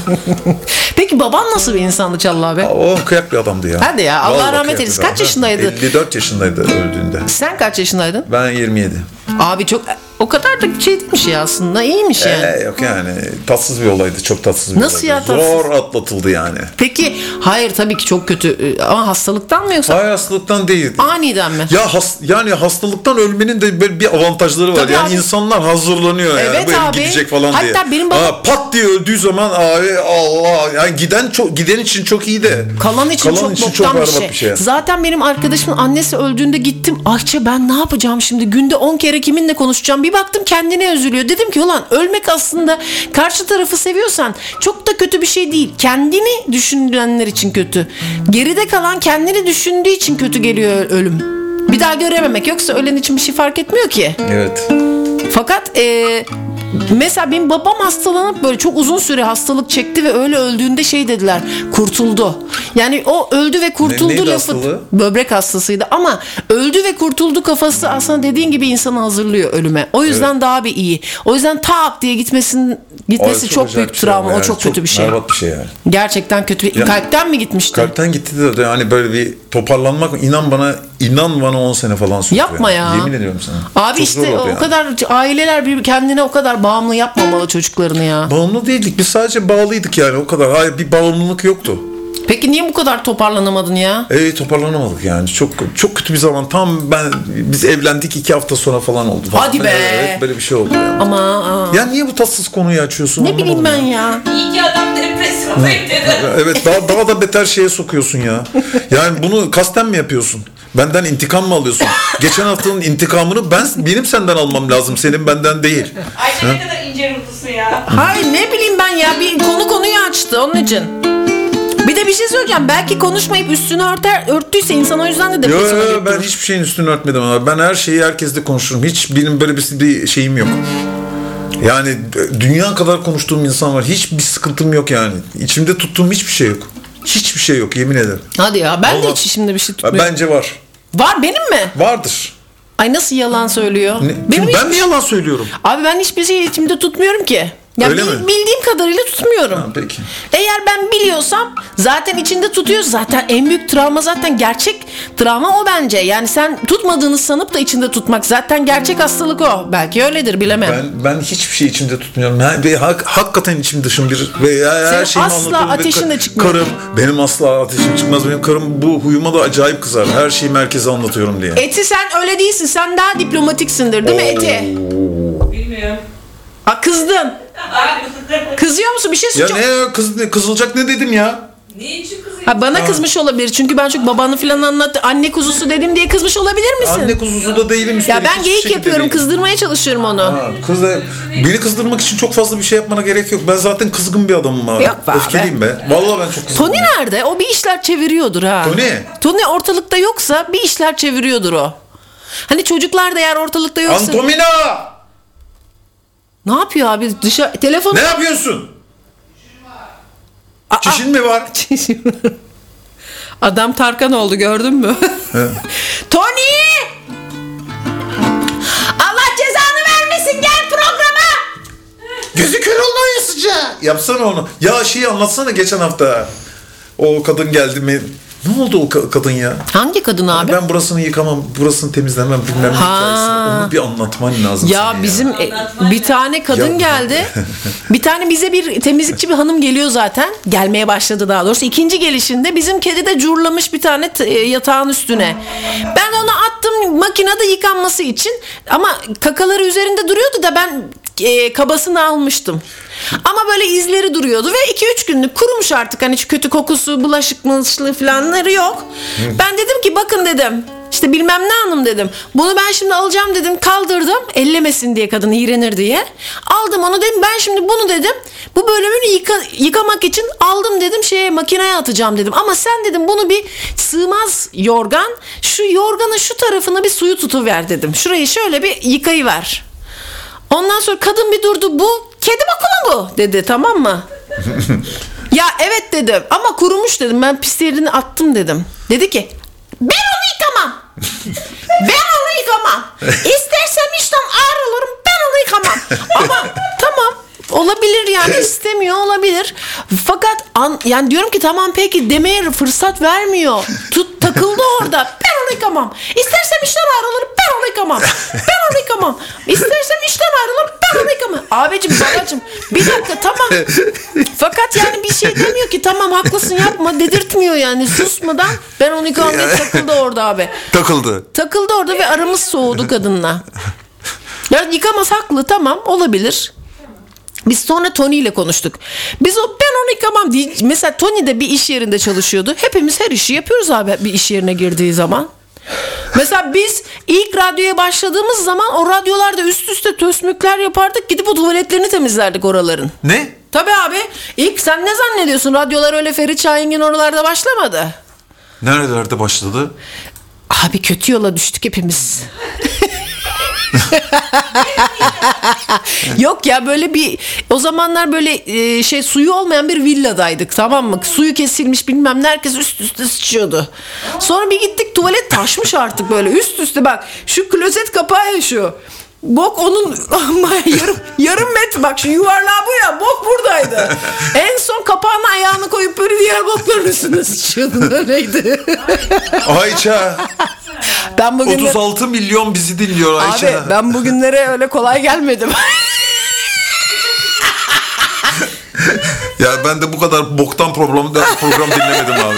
Peki baban nasıl bir insandı Çalla abi? O kıyak bir adamdı ya. Hadi ya, Allah Vallahi rahmet kıyak bir eylesin. adam. Kaç yaşındaydı? elli dört yaşındaydı öldüğünde. Sen kaç yaşındaydın? Ben yirmi yedi. Abi çok o kadar da şey değilmiş ya aslında. İyiymiş yani. Ee, yok yani tatsız bir olaydı. Çok tatsız bir Nasıl olaydı. ya tatsız? Zor atlatıldı yani. Peki hayır tabii ki çok kötü ama hastalıktan mı yoksa Hayır hastalıktan değil. aniden mi? Ya has, yani hastalıktan ölmenin de böyle bir avantajları var. Tabii yani abi. insanlar hazırlanıyor yani Evet bu ev abi. gidecek falan Hatta diye. benim babam- Aa, pat diye öldüğü zaman abi Allah yani giden çok giden için çok iyi de Kalan için kalan çok için boktan bir berbat şey. bir şey. Zaten benim arkadaşımın annesi öldüğünde gittim. Ayça ben ne yapacağım şimdi? Günde on kere kiminle konuşacağım? Bir baktım kendine üzülüyor. Dedim ki ulan ölmek aslında karşı tarafı seviyorsan çok da kötü bir şey değil. Kendini düşünenler için kötü. Geride kalan kendini düşündüğü için kötü geliyor ölüm. Bir daha görememek. Yoksa ölen için bir şey fark etmiyor ki. Evet. Fakat e, mesela benim babam hastalanıp böyle çok uzun süre hastalık çekti ve öyle öldüğünde şey dediler kurtuldu. Yani o öldü ve kurtuldu Ne- neydi lafı hastalığı? böbrek hastasıydı ama öldü ve kurtuldu kafası aslında dediğin gibi insanı hazırlıyor ölüme. O yüzden daha bir iyi. O yüzden tak diye gitmesin gitmesi O çok, acayip büyük bir şey travma. yani. O çok, kötü bir şey. Berbat bir şey yani. Gerçekten kötü. Bir... Yani- Kalpten mi gitmişti? Kalpten gitti de de hani böyle bir toparlanmak inan bana inan bana on sene falan sürdü. Yapma yani. ya. Yemin ediyorum sana. Abi Çok işte zor oldu o yani. kadar aileler bir kendine o kadar bağımlı yapmamalı çocuklarını ya. Bağımlı değildik. Biz sadece bağlıydık yani o kadar. Hayır bir bağımlılık yoktu. Peki niye bu kadar toparlanamadın ya? E toparlanamadık yani. Çok çok kötü bir zaman. Tam ben biz evlendik iki hafta sonra falan oldu. Falan. Hadi be. Evet, böyle bir şey oldu yani. Ama aa. Ya niye bu tatsız konuyu açıyorsun? Ne bileyim ben anlamadım ya. İyi ki adam depresyona dedi. Evet daha, daha da beter şeye sokuyorsun ya. Yani bunu kasten mi yapıyorsun? Benden intikam mı alıyorsun? Geçen haftanın intikamını ben benim senden almam lazım. Senin benden değil. Ayşe ne kadar ince ruhlusun ya. Hayır ne bileyim ben ya, bir konu konuyu açtı onun için. Bir de bir şey söyleyeceğim. Belki konuşmayıp üstünü örter, örttüyse insan o yüzden de Yo, depresyona yo, girip ben durur. hiçbir şeyin üstünü örtmedim ama ben her şeyi herkesle konuşurum. Hiç benim böyle bir, bir şeyim yok. Yani dünya kadar konuştuğum insan var. Hiçbir sıkıntım yok yani. İçimde tuttuğum hiçbir şey yok. Hiçbir şey yok yemin ederim. Hadi ya, ben de Vallahi- hiç içimde bir şey tutmuyorum. Bence var. Var benim mi? Vardır. Ay nasıl yalan söylüyor? Ne? Benim Çünkü hiç- ben mi yalan söylüyorum? Abi ben hiçbir şeyi içimde tutmuyorum ki. Ya Öyle bil- mi? bildiğim kadarıyla tutmuyorum. Ha, peki. Eğer ben biliyorsam zaten içinde tutuyor. Zaten en büyük travma zaten gerçek travma o bence. Yani sen tutmadığını sanıp da içinde tutmak zaten gerçek hastalık o. Belki öyledir, bilemem. Ben ben hiçbir şey içimde tutmuyorum. Ha, ve hak, hakikaten içim dışım bir ve her Senin şeyimi asla anlatıyorum. Ve ateşin ka- de çıkmıyor. Karım benim asla ateşim çıkmaz. Benim karım bu huyuma da acayip kızar. Her şeyi merkeze anlatıyorum diye. Eti sen öyle değilsin. Sen daha diplomatiksindir değil mi Eti? Bilmiyorum. Ha, kızdın. Kızıyor musun? Bir şey Ya söyleyeceğim. ne ya, kız, ne, kızılacak ne dedim ya? Ne için kızıyorsun? Ha, bana kızmış olabilir. Çünkü ben çok babanı falan anlattı. Anne kuzusu dedim diye kızmış olabilir misin? Anne kuzusu da değilim Ya üstelik. ben hiçbir geyik şekilde yapıyorum. değilim. Kızdırmaya çalışıyorum onu. Ha, kız da, beni kızdırmak için çok fazla bir şey yapmana gerek yok. Ben zaten kızgın bir adamım abi. Yok be abi. Öfkeliyim be. Vallahi ben çok kızgınım. Tony nerede? O bir işler çeviriyordur ha. Tony? Tony ortalıkta yoksa bir işler çeviriyordur o. Hani çocuklar da eğer ortalıkta yoksa... Antomina! Ne yapıyor abi? Dışarı... Telefonu... Ne yapıyorsun? Aa, Çişin mi var? Adam Tarkan oldu, gördün mü? Tony! Allah cezanı vermesin, gel programa! Gözü kör olmuyor sıcağı. Yapsana onu. Ya şeyi anlatsana geçen hafta. O kadın geldi mi? Ne oldu o ka- kadın ya? Hangi kadın abi? Ben burasını yıkamam, burasını temizlemem bilmem ne Ha. hikayesini. Onu bir anlatman lazım Ya sana bizim e, bir tane kadın Ya- geldi. Bir tane bize bir temizlikçi bir hanım geliyor zaten. Gelmeye başladı daha doğrusu. İkinci gelişinde bizim kedi de curlamış bir tane t- e, yatağın üstüne. Ben onu attım makinede yıkanması için. Ama kakaları üzerinde duruyordu da ben e, kabasını almıştım. Ama böyle izleri duruyordu ve iki üç günlük kurumuş artık, hani hiç kötü kokusu, bulaşık mılaşığı falanları yok. Ben dedim ki bakın dedim, işte bilmem ne hanım dedim, bunu ben şimdi alacağım dedim, kaldırdım ellemesin diye, kadın iğrenir diye. Aldım onu dedim, ben şimdi bunu dedim bu bölümünü yıka, yıkamak için aldım dedim, şeye makineye atacağım dedim. Ama sen dedim bunu bir sığmaz yorgan, şu yorganın şu tarafına bir suyu tutuver dedim. Şurayı şöyle bir yıkayıver. Ondan sonra kadın bir durdu, bu kedi bakımı bu dedi, tamam mı? Ya evet dedim ama kurumuş dedim, ben pislerini attım dedim. Dedi ki ben onu yıkamam. Ben onu yıkamam. İstersem işten ayrılırım, ben onu yıkamam. Ama tamam, olabilir yani, istemiyor olabilir. Fakat an, yani diyorum ki tamam peki demeye fırsat vermiyor. Tut takıldı orada. Ben onu yıkamam. İstersem işten ayrılırım, ben onu yıkamam. Ben onu yıkamam. İstersem işten ayrılırım, ben onu yıkamam. Abicim babacım bir dakika tamam. Fakat yani bir şey demiyor ki, tamam haklısın yapma dedirtmiyor yani, susmadan ben onu yıkamam diye takıldı orada abi. Takıldı. Takıldı orada ve aramız soğudu kadınla. Ya yıkamaz, haklı, tamam olabilir. Biz sonra Tony ile konuştuk. Biz o ben onu yıkamam diye. Mesela Tony de bir iş yerinde çalışıyordu. Hepimiz her işi yapıyoruz abi bir iş yerine girdiği zaman. Mesela biz ilk radyoya başladığımız zaman o radyolarda üst üste tösmükler yapardık. Gidip o tuvaletlerini temizlerdik oraların. Ne? Tabii abi. İlk sen ne zannediyorsun? Radyolar öyle Ferit Şahingin oralarda başlamadı. Nerelerde başladı? Abi kötü yola düştük hepimiz. Yok ya, böyle bir o zamanlar böyle e, şey suyu olmayan bir villadaydık, tamam mı? Suyu kesilmiş bilmem ne, herkes üst üste sıçıyordu. Sonra bir gittik, tuvalet taşmış artık böyle üst üste, bak şu klozet kapağı ya şu. Bok onun yarım, yarım metre, bak şu yuvarlağı bu ya, bok buradaydı. En son kapağına ayağını koyup böyle diğer bokların üstüne sıçıyordun, öyleydi. Ayça. Ben bugün otuz altı milyon bizi dinliyor Ayça. Abi ben bugünlere öyle kolay gelmedim. Ya ben de bu kadar boktan program, program dinlemedim abi.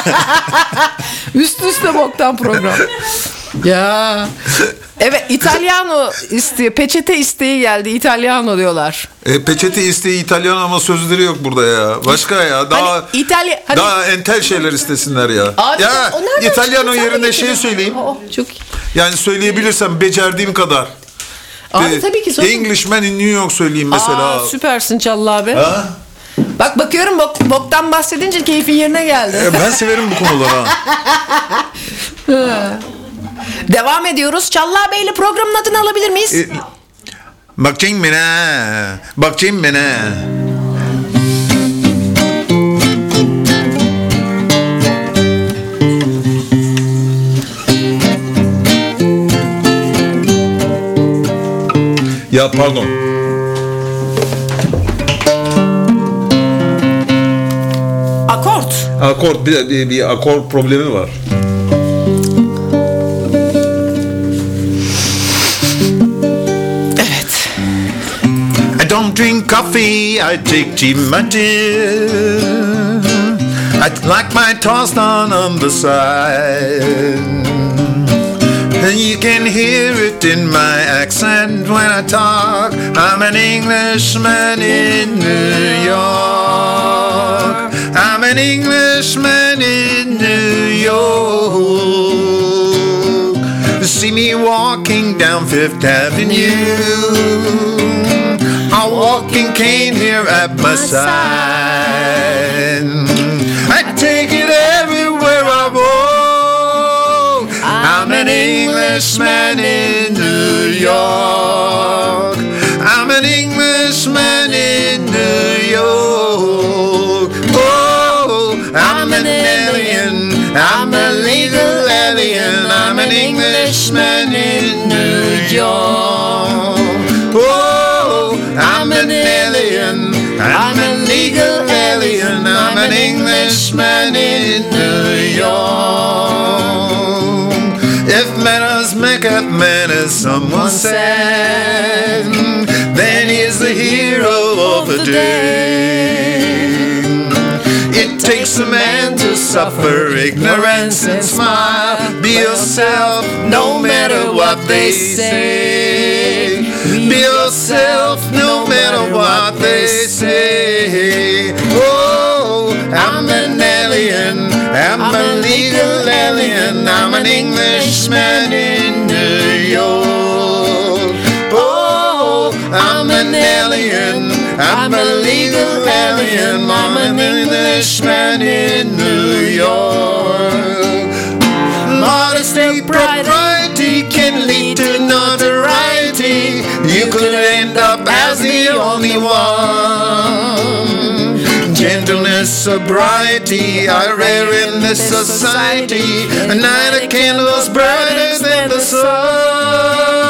Üst üste boktan program. Ya. Evet, İtalyano isteği, peçete isteği geldi. İtalyano diyorlar. E, peçete isteği İtalyan ama sözleri yok burada ya. Başka ya. Daha Hani İtalya hani... daha entel şeyler istesinler ya. Abi, ya o nereden İtalyano çıktı? Sen yerine de şey getirdin. söyleyeyim. Oh, çok iyi. Yani söyleyebilirsem becerdiğim kadar. Abi E, tabii ki söyle. Englishman in New York söyleyeyim mesela. Aa, süpersin Çallı abi. Ha? Bak bakıyorum bok, boktan bahsedince keyfin yerine geldi. E, ben severim bu konuları ha. Devam ediyoruz. Çallı abiyle programın adını alabilir miyiz? E, bakayım bana. Bakayım bana. Ya pardon. Akort. Akor bir, bir, bir akor problemi var. Evet. I don't drink coffee, I take tea, my dear. I like my toast on on the side. And you can hear it in my accent when I talk. I'm an Englishman in New York. I'm an Englishman in New York. See me walking down Fifth Avenue. A walking cane here at my side. I take it everywhere I walk. I'm an Englishman in New York. I'm an Englishman in New York. Oh, I'm an alien. I'm a legal alien. I'm an Englishman in New York. Oh, I'm an alien. I'm a legal alien. I'm an Englishman in New York. If manners make up manners, someone said, then he's the hero of the day. It takes a man to suffer ignorance and smile. Be yourself no matter what they say. Be yourself no matter what they say. Oh, I'm an alien. I'm a legal alien. I'm an Englishman in New York. Oh, I'm an alien. I'm a legal alien. I'm an Englishman in New York. Modesty, propriety can lead to notoriety. You could end up as the only one. Gentleness, sobriety are rare in this society. A night of candles brighter than the sun.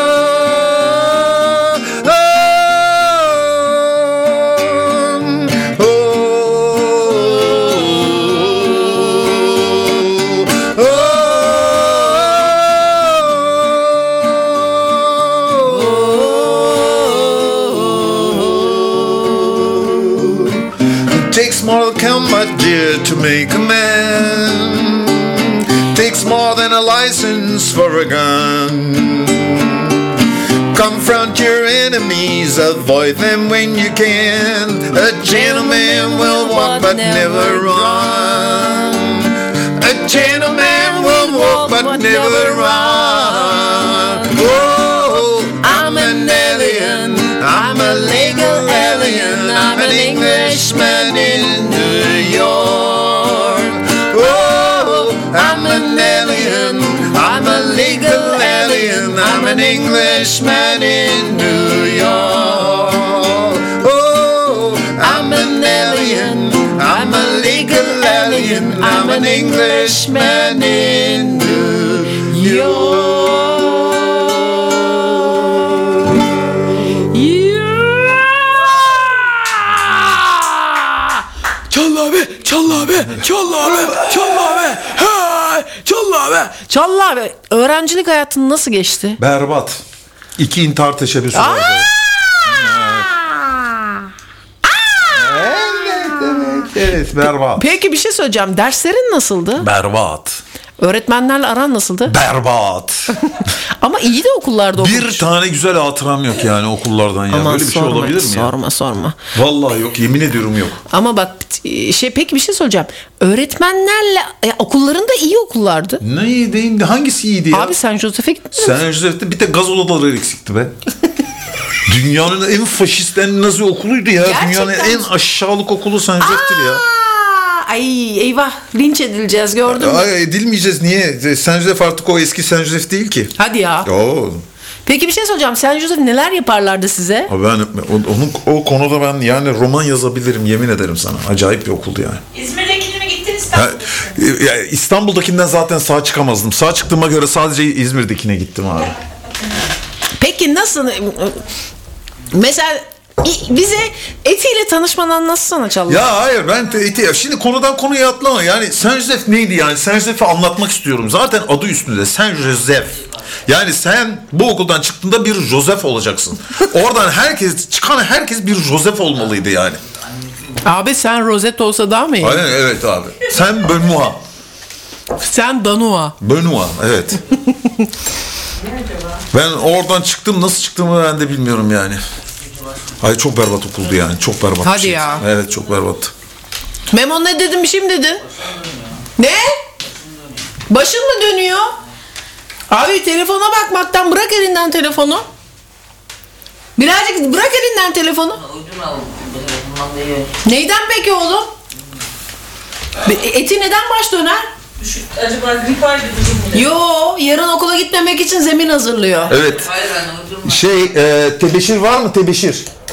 Takes more to come, my dear, to make a man. Takes more than a license for a gun. Confront your enemies, avoid them when you can. A gentleman will walk but never run. A gentleman will walk but never run. Oh, I'm an alien. I'm a legal alien. I'm an Englishman in New York. Oh, I'm an alien. I'm a legal alien. I'm an Englishman in New York. Oh, I'm an alien. I'm a legal alien. I'm an Englishman in New York. Çallı abi, Çallı abi, Çallı abi, Çallı abi, hey, Çallı abi. Çallı abi, öğrencilik hayatın nasıl geçti? Berbat. İki intihar teşebbüsü vardı. Evet. Evet, berbat. Peki bir şey söyleyeceğim. Derslerin nasıldı? Berbat. Öğretmenlerle aran nasıldı? Berbat. Ama iyi de okullarda okumuş. Bir tane güzel hatıram yok yani okullardan ya. Aman Böyle bir sorma, şey olabilir mi ya? Sorma sorma. Vallahi yok, yemin ediyorum yok. Ama bak şey peki bir şey söyleyeceğim. Öğretmenlerle e, okullarında iyi okullardı. Ne iyi değil de hangisi iyiydi ya? Abi sen Joseph'e gittin mi? Sen Joseph'te bir tek gaz odaları eksikti be. Dünyanın en faşist, en nazi okuluydu ya. Gerçekten. Dünyanın en aşağılık okulu Saint Joseph'tir ya. Aa, ay eyvah linç edileceğiz gördün mü? Ay, edilmeyeceğiz, niye? Saint Joseph artık o eski Saint Joseph değil ki. Hadi ya. Oo. Peki bir şey soracağım. Saint Joseph neler yaparlardı size? Abi ben o- onun o konuda ben yani roman yazabilirim, yemin ederim sana. Acayip bir okuldu yani. İzmir'dekine mi gittin Ha, İstanbul'da? ya İstanbul'dakinden zaten sağ çıkamazdım. Sağ çıktığıma göre sadece İzmir'dekine gittim abi. Peki nasıl? Mesela i- bize etiyle tanışmanı anlatsana Çağla. Ya hayır, ben te- te- şimdi konudan konuya atlama. Yani Saint Joseph neydi yani? Saint Joseph'i anlatmak istiyorum. Zaten adı üstünde Saint Joseph. Yani sen bu okuldan çıktığında bir Joseph olacaksın. Oradan herkes, çıkan herkes bir Joseph olmalıydı yani. Abi sen Rosette olsa daha mı iyi? Aynen, evet abi. Sen Benoit. Sen Danua. Benoit, evet. Ben oradan çıktım, nasıl çıktığımı ben de bilmiyorum yani. Ay çok berbat okuldu yani, çok berbat. bir Hadi şeydi. ya. Evet, çok berbat. Memo ne dedim bir şey mi dedin? Ne? Başın mı dönüyor? Abi telefona bakmaktan bırak elinden telefonu. Birazcık bırak elinden telefonu. Neyden peki oğlum? Eti neden baş döner? Düşük, acaba grip var bir durum mu? Yo, yarın okula gitmemek için zemin hazırlıyor. Evet. Hayır ben uydurma. Şey, e, tebeşir var mı tebeşir?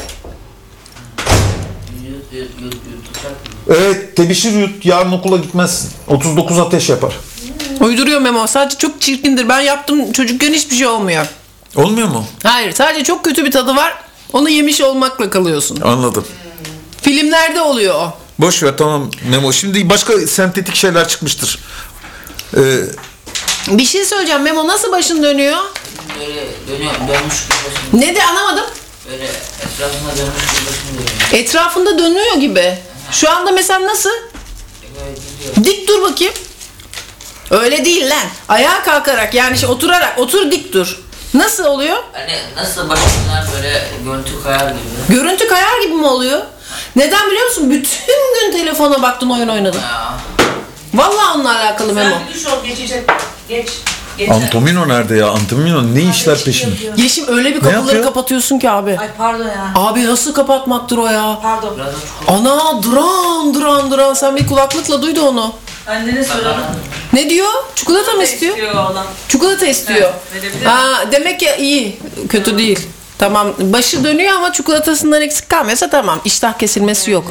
Yut, yut, yut, yutacak mı? Evet, tebeşir yut, yarın okula gitmezsin. otuz dokuz ateş yapar. Uyduruyor Memo. Sadece çok çirkindir. Ben yaptım çocukken hiçbir şey olmuyor. Olmuyor mu? Hayır, sadece çok kötü bir tadı var. Onu yemiş olmakla kalıyorsun. Anladım. Filmlerde oluyor o. Boş ver, tamam Memo. Şimdi başka sentetik şeyler çıkmıştır. Ee, Bir şey söyleyeceğim Memo, nasıl başın dönüyor? Böyle dönüyor, dönmüş gibi başım. Ne de anlamadım. Böyle etrafına dönmüş gibi başım dönüyor. Etrafında dönüyor gibi. Şu anda mesela nasıl? Böyle gidiyor. Dik dur bakayım. Öyle değil lan. Ayağa kalkarak yani şey, oturarak otur dik dur. Nasıl oluyor? Hani nasıl başımlar böyle görüntü kayar gibi. Görüntü kayar gibi mi oluyor? Neden biliyor musun? Bütün gün telefona baktın, oyun oynadın. Ya. Vallahi onunla alakalı Memo. Sen bir duş ol geçecek. Geç. Geç. Antomino nerede ya? Antomino ne işler peşinde? Yeşim öyle bir kapıları yapıyor? kapatıyorsun ki abi. Ay pardon ya. Abi nasıl kapatmaktır o ya? Pardon. Biraz da çikolata. Ana duran duran duran, sen bir kulaklıkla duydu onu. Annene soralım. Ne diyor? Çikolata mı istiyor? İstiyor oğlan. Çikolata istiyor. Evet, verebilir Ha, demek ki iyi. Kötü değil. Tamam. Başı dönüyor ama çikolatasından eksik kalmıyorsa tamam. İştah kesilmesi yok.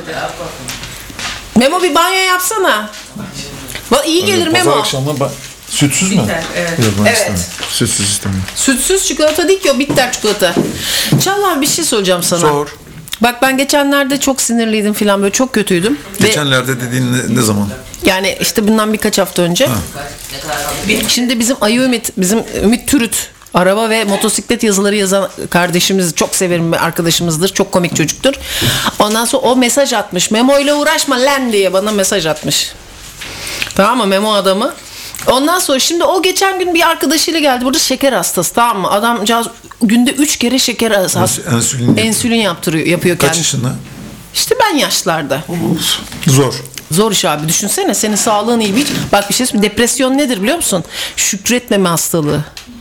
Memo bir banyo yapsana. Va iyi gelir Pazar Memo. akşamı ba- sütsüz mü? Biter, evet. Yok, ben Evet. istemiyorum. Sütsüz istemiyorum. Sütsüz çikolata değil ki o, bitter çikolata. Çağla bir şey soracağım sana. Sor. Bak ben geçenlerde çok sinirliydim falan, böyle çok kötüydüm. Ve Geçenlerde dediğin ne, ne zaman? yani işte bundan birkaç hafta önce. Ne kadar kaldı? Şimdi bizim Ayı Ümit, bizim Ümit Türüt, araba ve motosiklet yazıları yazan kardeşimiz, çok severim bir arkadaşımızdır. Çok komik çocuktur. Ondan sonra o mesaj atmış. Memo ile uğraşma lan diye bana mesaj atmış. Tamam mı, Memo adamı. Ondan sonra şimdi o geçen gün bir arkadaşıyla geldi. Burada şeker hastası, tamam mı? Adamcağız günde üç kere şeker hastası. Ensülin yapıyor. Ensülin yaptırıyor, yapıyor Kaç kendisi. yaşında? İşte ben yaşlarda. Zor. Zor iş abi, düşünsene, senin sağlığın iyi bir. Bak bir şey söyleyeyim, depresyon nedir biliyor musun? Şükretmeme hastalığı.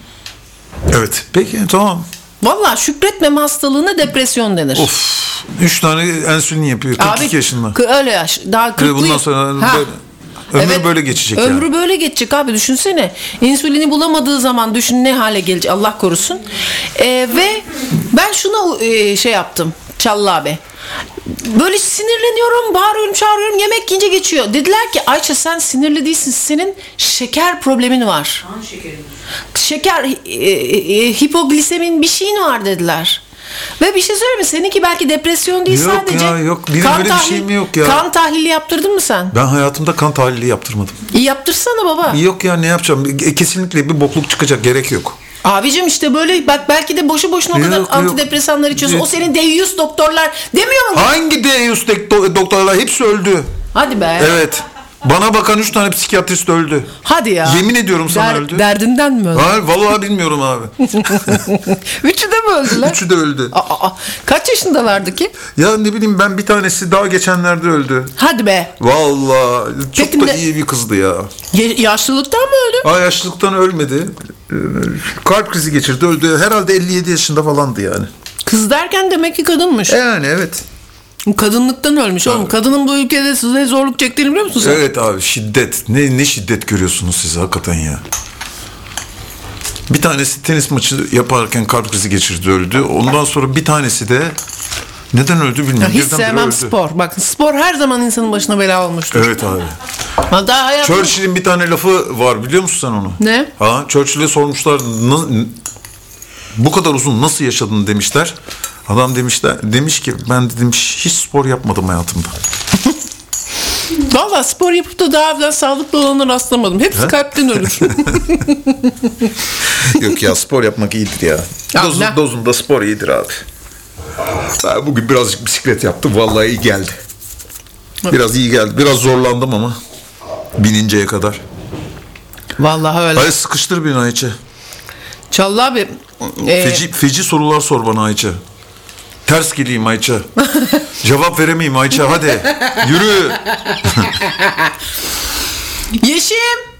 Evet. Peki tamam. Vallahi şükretmeme hastalığına depresyon denir. Of. Üç tane ensülin yapıyor. kırk iki yaşında. kı- öyle yaş. Daha kırklı. Bundan sonra Ha. böyle, ömrü böyle geçecek Ömrü yani. böyle geçecek abi, düşünsene. İnsülini bulamadığı zaman düşün ne hale gelecek, Allah korusun. Ee, ve ben şuna e, şey yaptım Çalla abi. Böyle sinirleniyorum, bağırıyorum, çağırıyorum, yemek yiyince geçiyor. Dediler ki Ayça sen sinirli değilsin, senin şeker problemin var. Kan şekeri. Şeker, e, e, hipoglisemin bir şeyin var dediler. Ve bir şey söyleyeyim mi? Seninki belki depresyon değil Yok sadece. ya, yok. Benim Kan öyle bir tahlil- şeyim yok ya. Kan tahlili yaptırdın mı sen? Ben hayatımda kan tahlili yaptırmadım. İyi yaptırsana baba. Yok ya, ne yapacağım? E, Kesinlikle bir bokluk çıkacak, gerek yok. Abicim işte böyle bak, belki de boşu boşuna o Yok, kadar yok. antidepresanlar içiyorsun. Yok. O senin deyyus doktorlar demiyor mu? Hangi deyyus dok- doktorlar? Hepsi öldü. Hadi be. Evet. Bana bakan üç tane psikiyatrist öldü. Hadi ya. Yemin ediyorum sana Der- öldü. Derdinden mi öldü? Ha, vallahi bilmiyorum abi. Üçü de mi öldüler? Üçü de öldü. Aa, aa. Kaç yaşındalardı ki? Ya ne bileyim ben bir tanesi daha geçenlerde öldü. Hadi be. Vallahi çok Peki da ne- iyi bir kızdı ya. Ye- yaşlılıktan mı öldü? Aa, yaşlılıktan ölmedi. Ee, Kalp krizi geçirdi öldü. Herhalde elli yedi yaşında falandı yani. Kız derken demek ki kadınmış. Yani evet. Kadınlıktan ölmüş oğlum. Kadının bu ülkede size zorluk çektiğini biliyor musun sen? Evet abi şiddet. Ne ne şiddet görüyorsunuz siz hakikaten ya. Bir tanesi tenis maçı yaparken kalp krizi geçirdi öldü. Ondan sonra bir tanesi de neden öldü Ya bilmiyorum. hiç Birdenbire sevmem öldü. spor. Bak spor her zaman insanın başına bela olmuştur. Evet abi. Hatta hayatım... Churchill'in bir tane lafı var biliyor musun sen onu? Ne? Ha, Churchill'e sormuşlar "Na- bu kadar uzun nasıl yaşadın demişler. Adam demişler demiş ki ben de demiş hiç spor yapmadım hayatımda. Valla spor yapıp da daha evvel sağlıklı olana rastlamadım. Hepsi kalpten ölür. Yok ya spor yapmak iyidir ya. Ya Dozu, ne? dozunda spor iyidir abi. Ben bugün birazcık bisiklet yaptım. Vallahi iyi geldi. Biraz iyi geldi. Biraz zorlandım ama. Bininceye kadar. Vallahi öyle. Hadi sıkıştır beni Ayça. Çallı abi. e, Feci, feci sorular sor bana Ayça. Ters geleyim Ayça. Cevap veremeyeyim Ayça hadi. Yürü. Yeşim.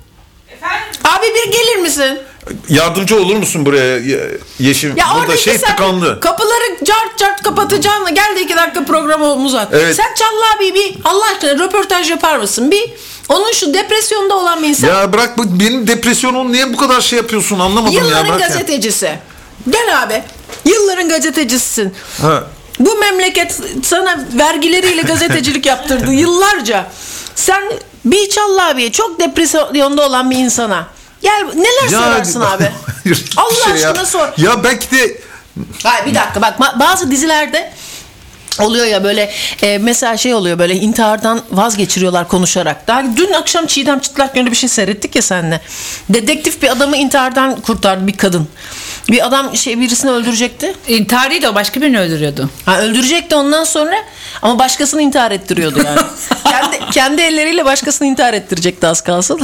Abi bir gelir misin? Yardımcı olur musun buraya Ye- Yeşim? Ya Burada oradaki şey sen tıkandı. kapıları cart cart kapatacaksın da gel de iki dakika programı uzat. Evet. Sen Çallı abi bir Allah aşkına röportaj yapar mısın? Bir onun şu depresyonda olan bir insan. Ya bırak bu benim depresyonum niye bu kadar şey yapıyorsun anlamadım ya. Yılların Bırak ya. gazetecisi. Gel abi. Yılların gazetecisisin. Ha. Bu memleket sana vergileriyle gazetecilik yaptırdı yıllarca. Sen bir Çallı abiye çok depresyonda olan bir insana gel neler sorarsın abi? Hayır, Allah şey ya. aşkına sor. Ya belki de Hayır bir dakika bak ma- bazı dizilerde oluyor ya böyle e, mesela şey oluyor böyle intihardan vazgeçiriyorlar konuşarak. Daha dün akşam Çiğdem Çıtlak Gönlü bir şey seyrettik ya seninle. Dedektif bir adamı intihardan kurtardı bir kadın. Bir adam şey birisini öldürecekti. İntihar değil de o başka birini öldürüyordu. Ha öldürecekti ondan sonra ama başkasını intihar ettiriyordu yani. kendi, kendi elleriyle başkasını intihar ettirecekti az kalsın.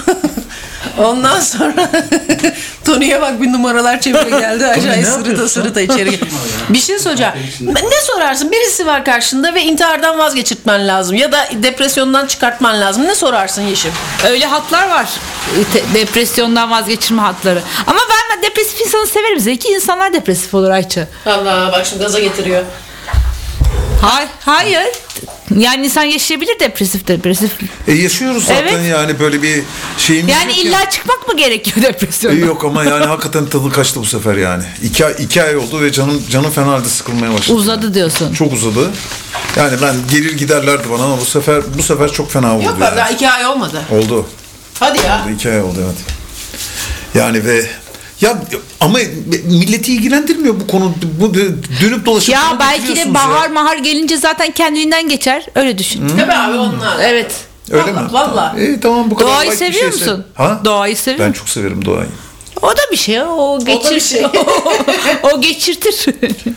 Ondan sonra Tony'ye bak bir numaralar çevire geldi aşağıya sırıta sırıta içeri gel. Bir şey soracağım. Ne sorarsın? Birisi var karşında ve intihardan vazgeçirtmen lazım ya da depresyondan çıkartman lazım. Ne sorarsın Yeşim? Öyle hatlar var. Te- depresyondan vazgeçirme hatları. Ama ben depresif insanı severim. Zeki insanlar depresif olur Ayça. Allah bak şimdi gaza getiriyor. Hayır. Hayır. Yani insan yaşayabilir depresif depresif. e, yaşıyoruz zaten Evet. yani böyle bir şeyimiz Yani yok illa ya. çıkmak mı gerekiyor E, depresyondan? yok ama yani hakikaten tadı kaçtı bu sefer yani. İki, ay- iki ay oldu ve canım canım fena halde sıkılmaya başladı. Uzadı diyorsun. Çok uzadı. Yani ben gelir giderlerdi bana ama bu sefer bu sefer çok fena oldu Yok yani. daha iki ay olmadı. Oldu. Hadi ya. İki ay oldu evet. Yani ve ya ama milleti ilgilendirmiyor bu konu. Bu dönüp dolaşıp Ya bunu belki de getiriyorsunuz bahar ya. mahar gelince zaten kendiliğinden geçer. Öyle düşün. Tabii abi onlar. Evet. Öyle Vallahi, mi? vallahi. İyi tamam bu kadar. Doğayı light bir seviyor şeyse- musun? Ha? Doğayı seviyor Ben musun? çok severim doğayı. O da bir şey. O geçir. bir şey. o geçirtir.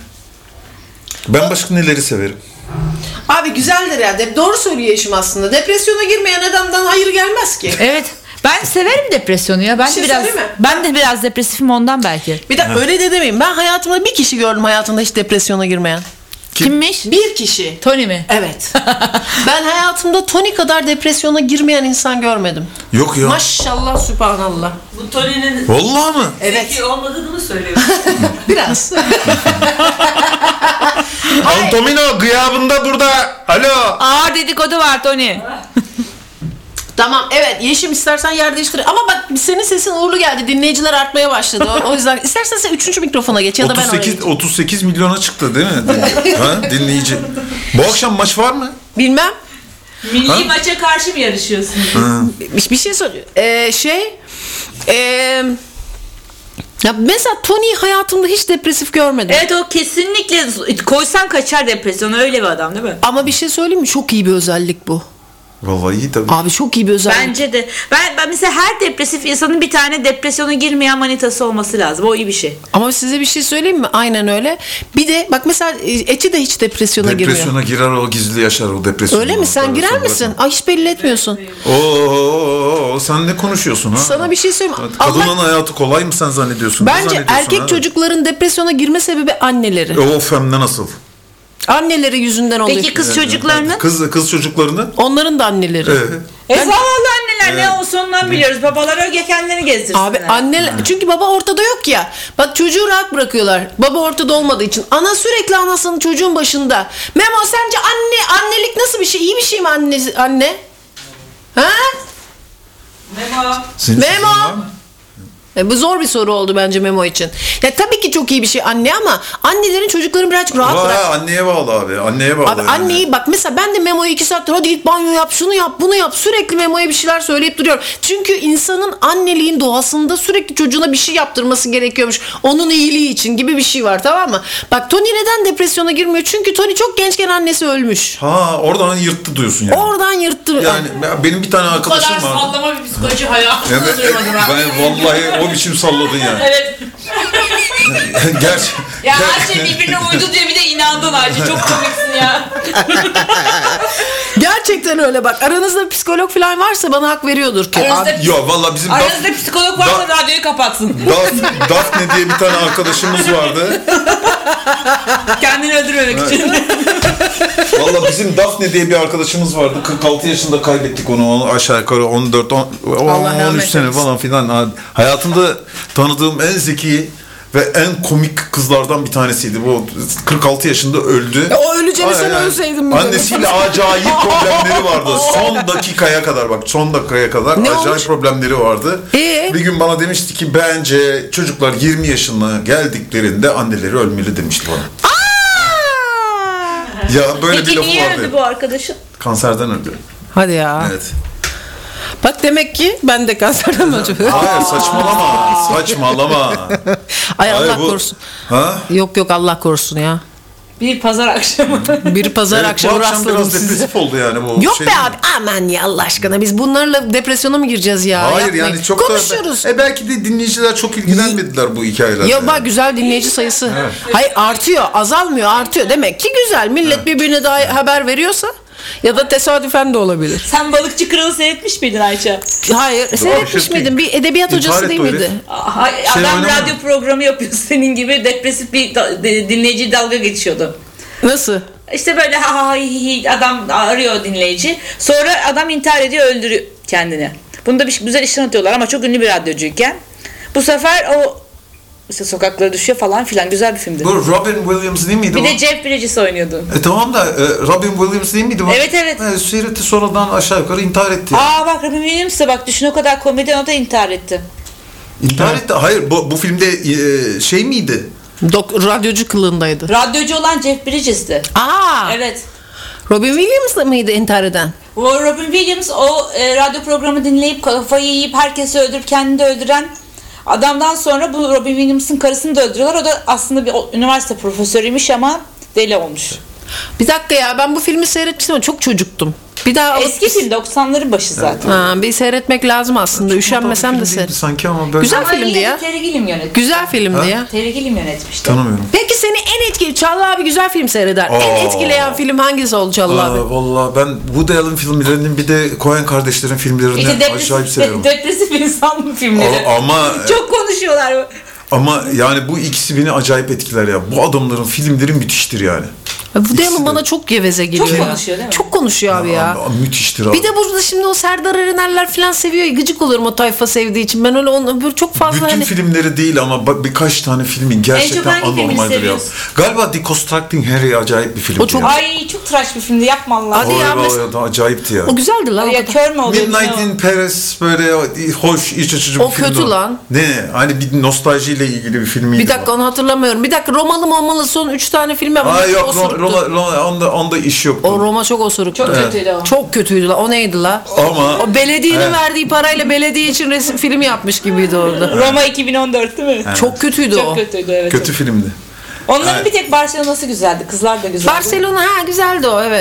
Ben başka neleri severim? Abi güzeldir ya. De- doğru söylüyor Yeşim aslında. Depresyona girmeyen adamdan hayır gelmez ki. Evet. Ben severim depresyonu ya. Ben Bir şey de biraz söyleyeyim mi? ben de biraz depresifim ondan belki. Bir de öyle de demeyeyim. Ben hayatımda bir kişi gördüm hayatında hiç depresyona girmeyen. Kim? Kimmiş? Bir kişi. Tony mi? Evet. Ben hayatımda Tony kadar depresyona girmeyen insan görmedim. Yok ya. Maşallah sübhanallah. Bu Tony'nin Vallahi mı? Evet. zeki olmadığını mı söylüyor? Biraz. Antomino gıyabında burada. Alo. Ağır dedikodu var Tony. Tamam evet Yeşim istersen yer değiştir. Ama bak senin sesin uğurlu geldi. Dinleyiciler artmaya başladı. O, o yüzden istersen sen üçüncü mikrofona geç ya da ben oraya otuz sekiz, geçeyim. otuz sekiz milyona çıktı değil mi? Dinle- ha, dinleyici. Bu akşam maç var mı? Bilmem. Milli Ha? maça karşı mı yarışıyorsunuz? Bir, bir şey soruyor. Ee, şey... Ee, ya mesela Tony'yi hayatımda hiç depresif görmedim. Evet o kesinlikle koysan kaçar depresyona öyle bir adam değil mi? Ama bir şey söyleyeyim mi? Çok iyi bir özellik bu. Vallahi iyi tabii. Abi çok iyi bir özellik. Bence de. Ben, ben mesela her depresif insanın bir tane depresyona girmeyen manitası olması lazım. O iyi bir şey. Ama size bir şey söyleyeyim mi? Aynen öyle. Bir de bak mesela Eti de hiç depresyona, Depresyona girmiyor. girer o gizli yaşar o depresyona. Öyle mi? Sen Tabii, girer sen misin? bırakma. Ay hiç belli etmiyorsun. Oo, sen ne konuşuyorsun ha? Sana bir şey söyleyeyim mi? Kadının Allah- hayatı kolay mı sen zannediyorsun? Ne Bence zannediyorsun erkek ha? çocukların depresyona girme sebebi anneleri. Of hem de nasıl? Anneleri yüzünden oluyor. Peki kız çocuklarının? Kız kız çocuklarını? Onların da anneleri. Ee, E zavallı anneler ne olsa ondan biliyoruz. Babalar öge kendilerini gezdirsinler. Abi anne çünkü baba ortada yok ya. Bak çocuğu rahat bırakıyorlar. Baba ortada olmadığı için. Ana sürekli anasının çocuğun başında. Memo sence anne annelik nasıl bir şey? İyi bir şey mi anne anne? Ha? Memo. senin Memo! çocuğun var mı? E, bu zor bir soru oldu bence Memo için. Ya tabii ki çok iyi bir şey anne ama annelerin çocuklarını birazcık rahat Vay, bırak. anneye bağlı abi. Anneye bağlı. Abi yani. anneyi bak mesela ben de Memo'yu iki saattir hadi git banyo yap şunu yap bunu yap sürekli Memo'ya bir şeyler söyleyip duruyorum. Çünkü insanın anneliğin doğasında sürekli çocuğuna bir şey yaptırması gerekiyormuş. Onun iyiliği için gibi bir şey var tamam mı? Bak Tony neden depresyona girmiyor? Çünkü Tony çok gençken annesi ölmüş. Ha oradan yırttı diyorsun yani. Oradan yırttı. Yani benim bir tane Bu kadar arkadaşım var. sallama bir psikoloji hayatımda Evet, duymadım ha. ben vallahi o biçim salladın ya. Evet. Gerçi. Ya her şey birbirine uydu diye bir de inandın Ayşe. Çok komiksin ya. Gerçekten öyle bak. Aranızda psikolog falan varsa bana hak veriyordur ki. Aranızda, Abi, Yo vallahi bizim aranızda Daf- psikolog varsa radyoyu kapatsın. Daf- Daphne diye bir tane arkadaşımız vardı. Kendini öldürmemek için. Valla bizim Daphne diye bir arkadaşımız vardı. kırk altı yaşında kaybettik onu. Onu aşağı yukarı on dört on, Allah rahmet on üç sene eylesin. falan filan. Hayatımda tanıdığım en zeki ve en komik kızlardan bir tanesiydi. Bu kırk altı yaşında öldü. Ya o öleceğini sen Aynen. ölseydin mi? Annesiyle acayip problemleri vardı. Son dakikaya kadar bak son dakikaya kadar Ne acayip olmuş? problemleri vardı. Ee? Bir gün bana demişti ki bence çocuklar yirmi yaşına geldiklerinde anneleri ölmeli demişti bana. Aa! Ya böyle bir Peki lafı niye vardı. öldü bu arkadaşın? Kanserden öldü. Hadi ya. Evet. Bak demek ki ben de kanserden mi acaba? Hayır saçmalama. Saçmalama. Ay Allah Hayır, bu- korusun. Ha? Yok yok Allah korusun ya. Bir pazar akşamı. Bir pazar Evet, akşamı bu akşam rastladım biraz size. depresif oldu yani bu. Yok şey be değil. abi aman ya Allah aşkına biz bunlarla depresyona mı gireceğiz ya? Hayır Yapmayın. yani çok konuşuyoruz. da... E belki de dinleyiciler çok ilgilenmediler bu hikayelerle. Ya bak güzel dinleyici sayısı. Hayır artıyor, azalmıyor, artıyor. Demek ki güzel. Millet birbirine daha haber veriyorsa ya da tesadüfen de olabilir. Sen Balıkçı Kralı seyretmiş miydin Ayça? Hayır, seyretmiş şey- miydin? Bir edebiyat İntihar hocası etti değil o miydi? herif. Ay, Şey adam oynamadı. radyo programı yapıyor senin gibi depresif bir da- de- dinleyici dalga geçiyordu. Nasıl? İşte böyle ha ha hi hi adam arıyor dinleyici. Sonra adam intihar ediyor öldürüyor kendini. Bunu da bir güzel işten atıyorlar ama çok ünlü bir radyocuyken. Bu sefer o işte sokaklara düşüyor falan filan güzel bir filmdi. Bu Robin Williams değil miydi Bir o? de Jeff Bridges oynuyordu. E tamam da e, Robin Williams değil miydi bu? Evet, evet. E, seyretti sonradan aşağı yukarı intihar etti. Aa bak Robin Williams de bak düşün o kadar komedi o da intihar etti. İntihar etti. Hayır bu, bu filmde e, şey miydi? Dok radyocu kılığındaydı. Radyocu olan Jeff Bridges'ti. Aa! Evet. Robin Williams mıydı intihar eden? O Robin Williams o e, radyo programı dinleyip kafayı yiyip herkesi öldürüp kendini de öldüren adamdan sonra bu Robin Williams'ın karısını da öldürüyorlar. O da aslında bir o- üniversite profesörüymüş ama deli olmuş. Bir dakika ya ben bu filmi seyretmiştim ama çok çocuktum. Bir daha alıp- Eski film doksanların başı zaten. Ha, bir seyretmek lazım aslında. Üşenmesem de Film değildi seyret. sanki ama böyle Güzel Ama filmdi yine ya. de Terry Gilliam yönetmiş. Güzel filmdi ya. Terry Gilliam yönetmişti. tanımıyorum. Peki seni en etkili Çağla abi güzel film seyreder. En Aa. etkileyen film hangisi oldu Çağla abi? Aa, vallahi ben Woody Allen filmlerinin bir de Coen kardeşlerin filmlerini İşte acayip depresif, seviyorum. depresif insan bu filmleri. A- ama Çok konuşuyorlar. ama yani bu ikisi beni acayip etkiler ya. Bu adamların filmleri müthiştir yani. Woody Allen bana çok geveze geliyor Çok ya. konuşuyor değil mi? Çok konuşuyor abi ya. Aa, müthiştir abi. Bir de burada şimdi o Serdar Erenerler falan seviyor. ya, Gıcık olurum o tayfa sevdiği için. Ben öyle onu böyle çok fazla bütün hani... filmleri değil ama ba- birkaç tane filmin En gerçekten çok hangi filmi anormaldir ya. seviyorsun? Galiba Deconstructing Harry acayip bir film. O çok- Ay çok tıraş bir filmdi yapma Allah. Hadi ya, Vay mes- vay, da acayipti ya. O güzeldi lan. o Ya kadar. kör mü oluyor? Midnight in Paris böyle hoş, iç açıcı bir O film. kötü lan. Ne? Hani bir nostaljiyle ilgili bir film miydi? Bir dakika onu hatırlamıyorum. Bir dakika Romalı Momalı son üç tane film yapmış. Aa yok Osuruktu. Roma, Roma, onda, onda iş yoktu. O Roma çok osuruktu. Çok kötüydü o. Çok kötüydü la. O neydi la? Ama O belediyenin Evet. verdiği parayla belediye için resim film yapmış gibiydi orada. Roma iki bin on dört değil mi? Çok kötüydü Çok o. kötüydü evet. kötü filmdi. Onların Evet. bir tek Barcelona'sı güzeldi. Kızlar da güzeldi. Barcelona ha güzeldi o evet.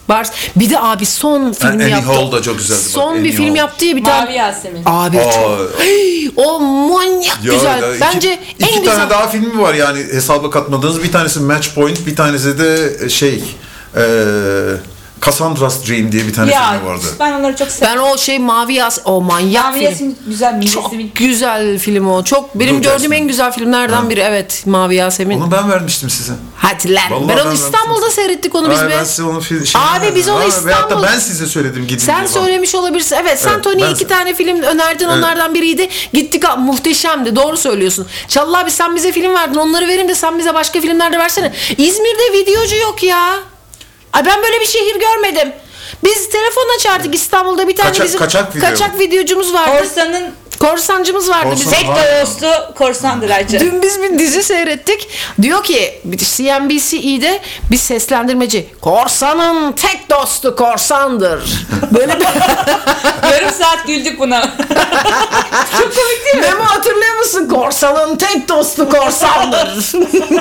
Bars. Bir de abi son filmi Annie yaptı. Hall da çok güzeldi bak, Son Annie bir film Hall. yaptı ya bir tane. Mavi Yasemin. Abi Aa, çok. O manyak Ya güzel. da iki- Bence iki en tane güzel. daha filmi var yani hesaba katmadığınız. Bir tanesi Match Point, bir tanesi de şey e, Cassandra's Dream diye bir tane Ya filmi vardı. ben onları çok Ben seviyorum. o şey Mavi Yas o manyak Mavi film. Yasemin güzel mi? Çok Yasemin. güzel film o. Çok benim Dur, gördüğüm Jasmine. en güzel filmlerden biri. Evet, Mavi Yasemin. Onu ben vermiştim size. Hadi lan. Vallahi ben ben onu İstanbul'da vermiştim. seyrettik onu biz Hayır, be. ben size onu fil- şey Abi biz onu Ha, İstanbul- Veyahut da ben size söyledim gidin Sen diye. söylemiş olabilirsin. Evet, sen Evet, Tony'ye ben- iki tane film önerdin. Onlardan biriydi. Gittik ha, muhteşemdi. Doğru söylüyorsun. Çalla abi sen bize film verdin. Onları verin de sen bize başka filmler de versene. İzmir'de videocu yok ya. Ay ben böyle bir şehir görmedim. Biz telefon açardık İstanbul'da bir tane Kaçak- bizim kaçak video. kaçak videocumuz vardı. Korsanın Korsancımız vardı Korsan- bizim. tek dostu korsandır Ayça. Dün biz bir dizi seyrettik. Diyor ki C N B C'de bir seslendirmeci. Korsanın tek dostu korsandır. Böyle bir... Yarım saat güldük buna. Çok komik değil mi? Memo hatırlıyor musun? Korsanın tek dostu korsandır.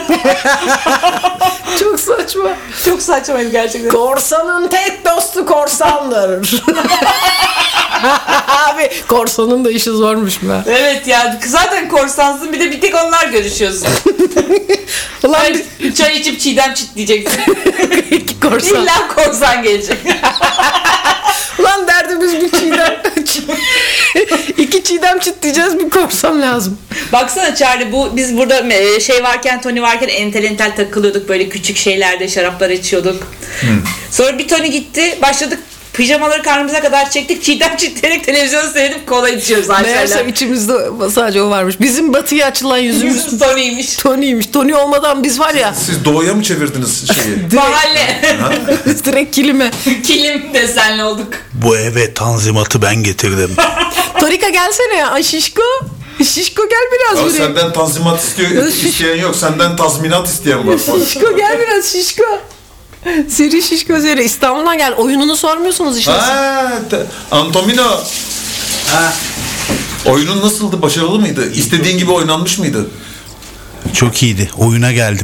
Çok saçma. Çok saçmaydı gerçekten. Korsanın tek dostu korsandır. Abi korsanın da işi zormuş be. Evet ya zaten korsansın bir de bir tek onlar görüşüyorsun. Ulan Ay, çay içip çiğdem çit diyeceksin. iki korsan. İlla korsan gelecek. Ulan derdimiz bir çiğdem. İki çiğdem çıt diyeceğiz, bir korsan lazım. Baksana Charlie bu biz burada e, şey varken Tony varken entel entel takılıyorduk böyle küçük şeylerde şaraplar içiyorduk. Sonra bir Tony gitti başladık pijamaları karnımıza kadar çektik çiğdem çitleyerek televizyon seyredip kola içiyoruz Meğerse Ayşe'yle. içimizde sadece o varmış. Bizim batıya açılan yüzümüz Yüzümüz Tony'ymiş. Tony'ymiş. Tony olmadan biz var ya Siz doğuya mı çevirdiniz şeyi? Mahalle. direkt kilime. Kilim desenli olduk. Bu eve tanzimatı ben getirdim. Torika gelsene ya. Ay şişko. Şişko gel biraz Ya buraya. senden tanzimat istiyor, isteyen yok. Senden tazminat isteyen var. Şişko gel biraz şişko. Seri şişko seri. İstanbul'dan gel. Oyununu sormuyorsunuz işte. Ha, te- Antomino. Ha. Oyunun nasıldı? Başarılı mıydı? İstediğin gibi oynanmış mıydı? Çok iyiydi. Oyuna geldim.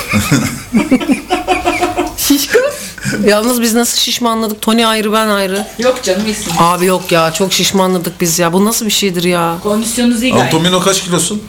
Şişko. Yalnız biz nasıl şişmanladık? Tony ayrı, ben ayrı. Yok canım iyisin. Abi yok ya, çok şişmanladık biz ya. Bu nasıl bir şeydir ya? Kondisyonunuz iyi gayet. Antomino kaç kilosun?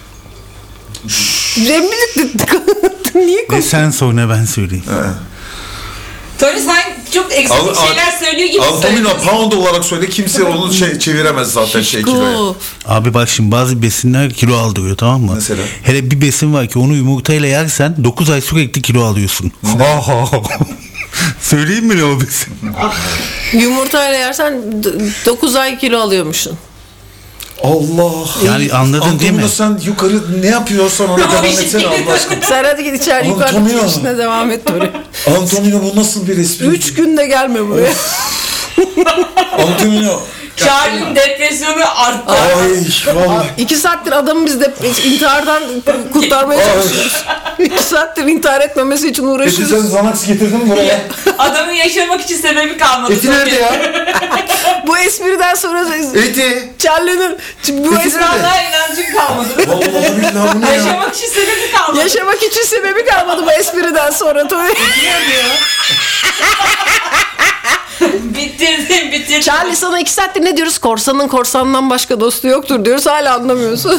Rembilik niye Ne konuş? sen sor ne ben söyleyeyim. Tony sen çok Al- egzotik al- şeyler söylüyor gibi Antomino söylüyorsun. pound olarak söyle, kimse onu şey, çeviremez zaten şey kiloya. Şişko. Abi bak şimdi bazı besinler kilo aldırıyor, tamam mı? Mesela? Hele bir besin var ki onu yumurtayla yersen dokuz ay sürekli kilo alıyorsun. Ha ha. Söyleyeyim mi ne o besin? Yumurtayla yersen dokuz ay kilo alıyormuşsun. Allah. Yani anladın değil mi? Antomino sen yukarı ne yapıyorsan ona devam etsene Allah aşkına. Sen hadi git içeri yukarıda Antonio. işine devam et Tony. Antomino bu nasıl bir espri? Üç günde gelme buraya. Antomino. Charlie'nin depresyonu arttı. Ay vallahi. İki saattir adamı biz de intihardan kurtarmaya çalışıyoruz. İki saattir intihar etmemesi için Eti uğraşıyoruz. sen Xanax getirdin mi buraya? Adamın yaşamak için sebebi kalmadı. Eti nerede ya? Bu espriden sonra Eti. Charlie'nin bu Eti espri nerede? Allah'a inancın kalmadı. Vallahi billahi bu ne ya? Yaşamak için sebebi kalmadı. yaşamak için sebebi kalmadı bu espriden sonra Tony. Bitirdim bitirdim. Charlie sana iki saattir ne diyoruz? Korsanın korsandan başka dostu yoktur diyoruz. Hala anlamıyorsun.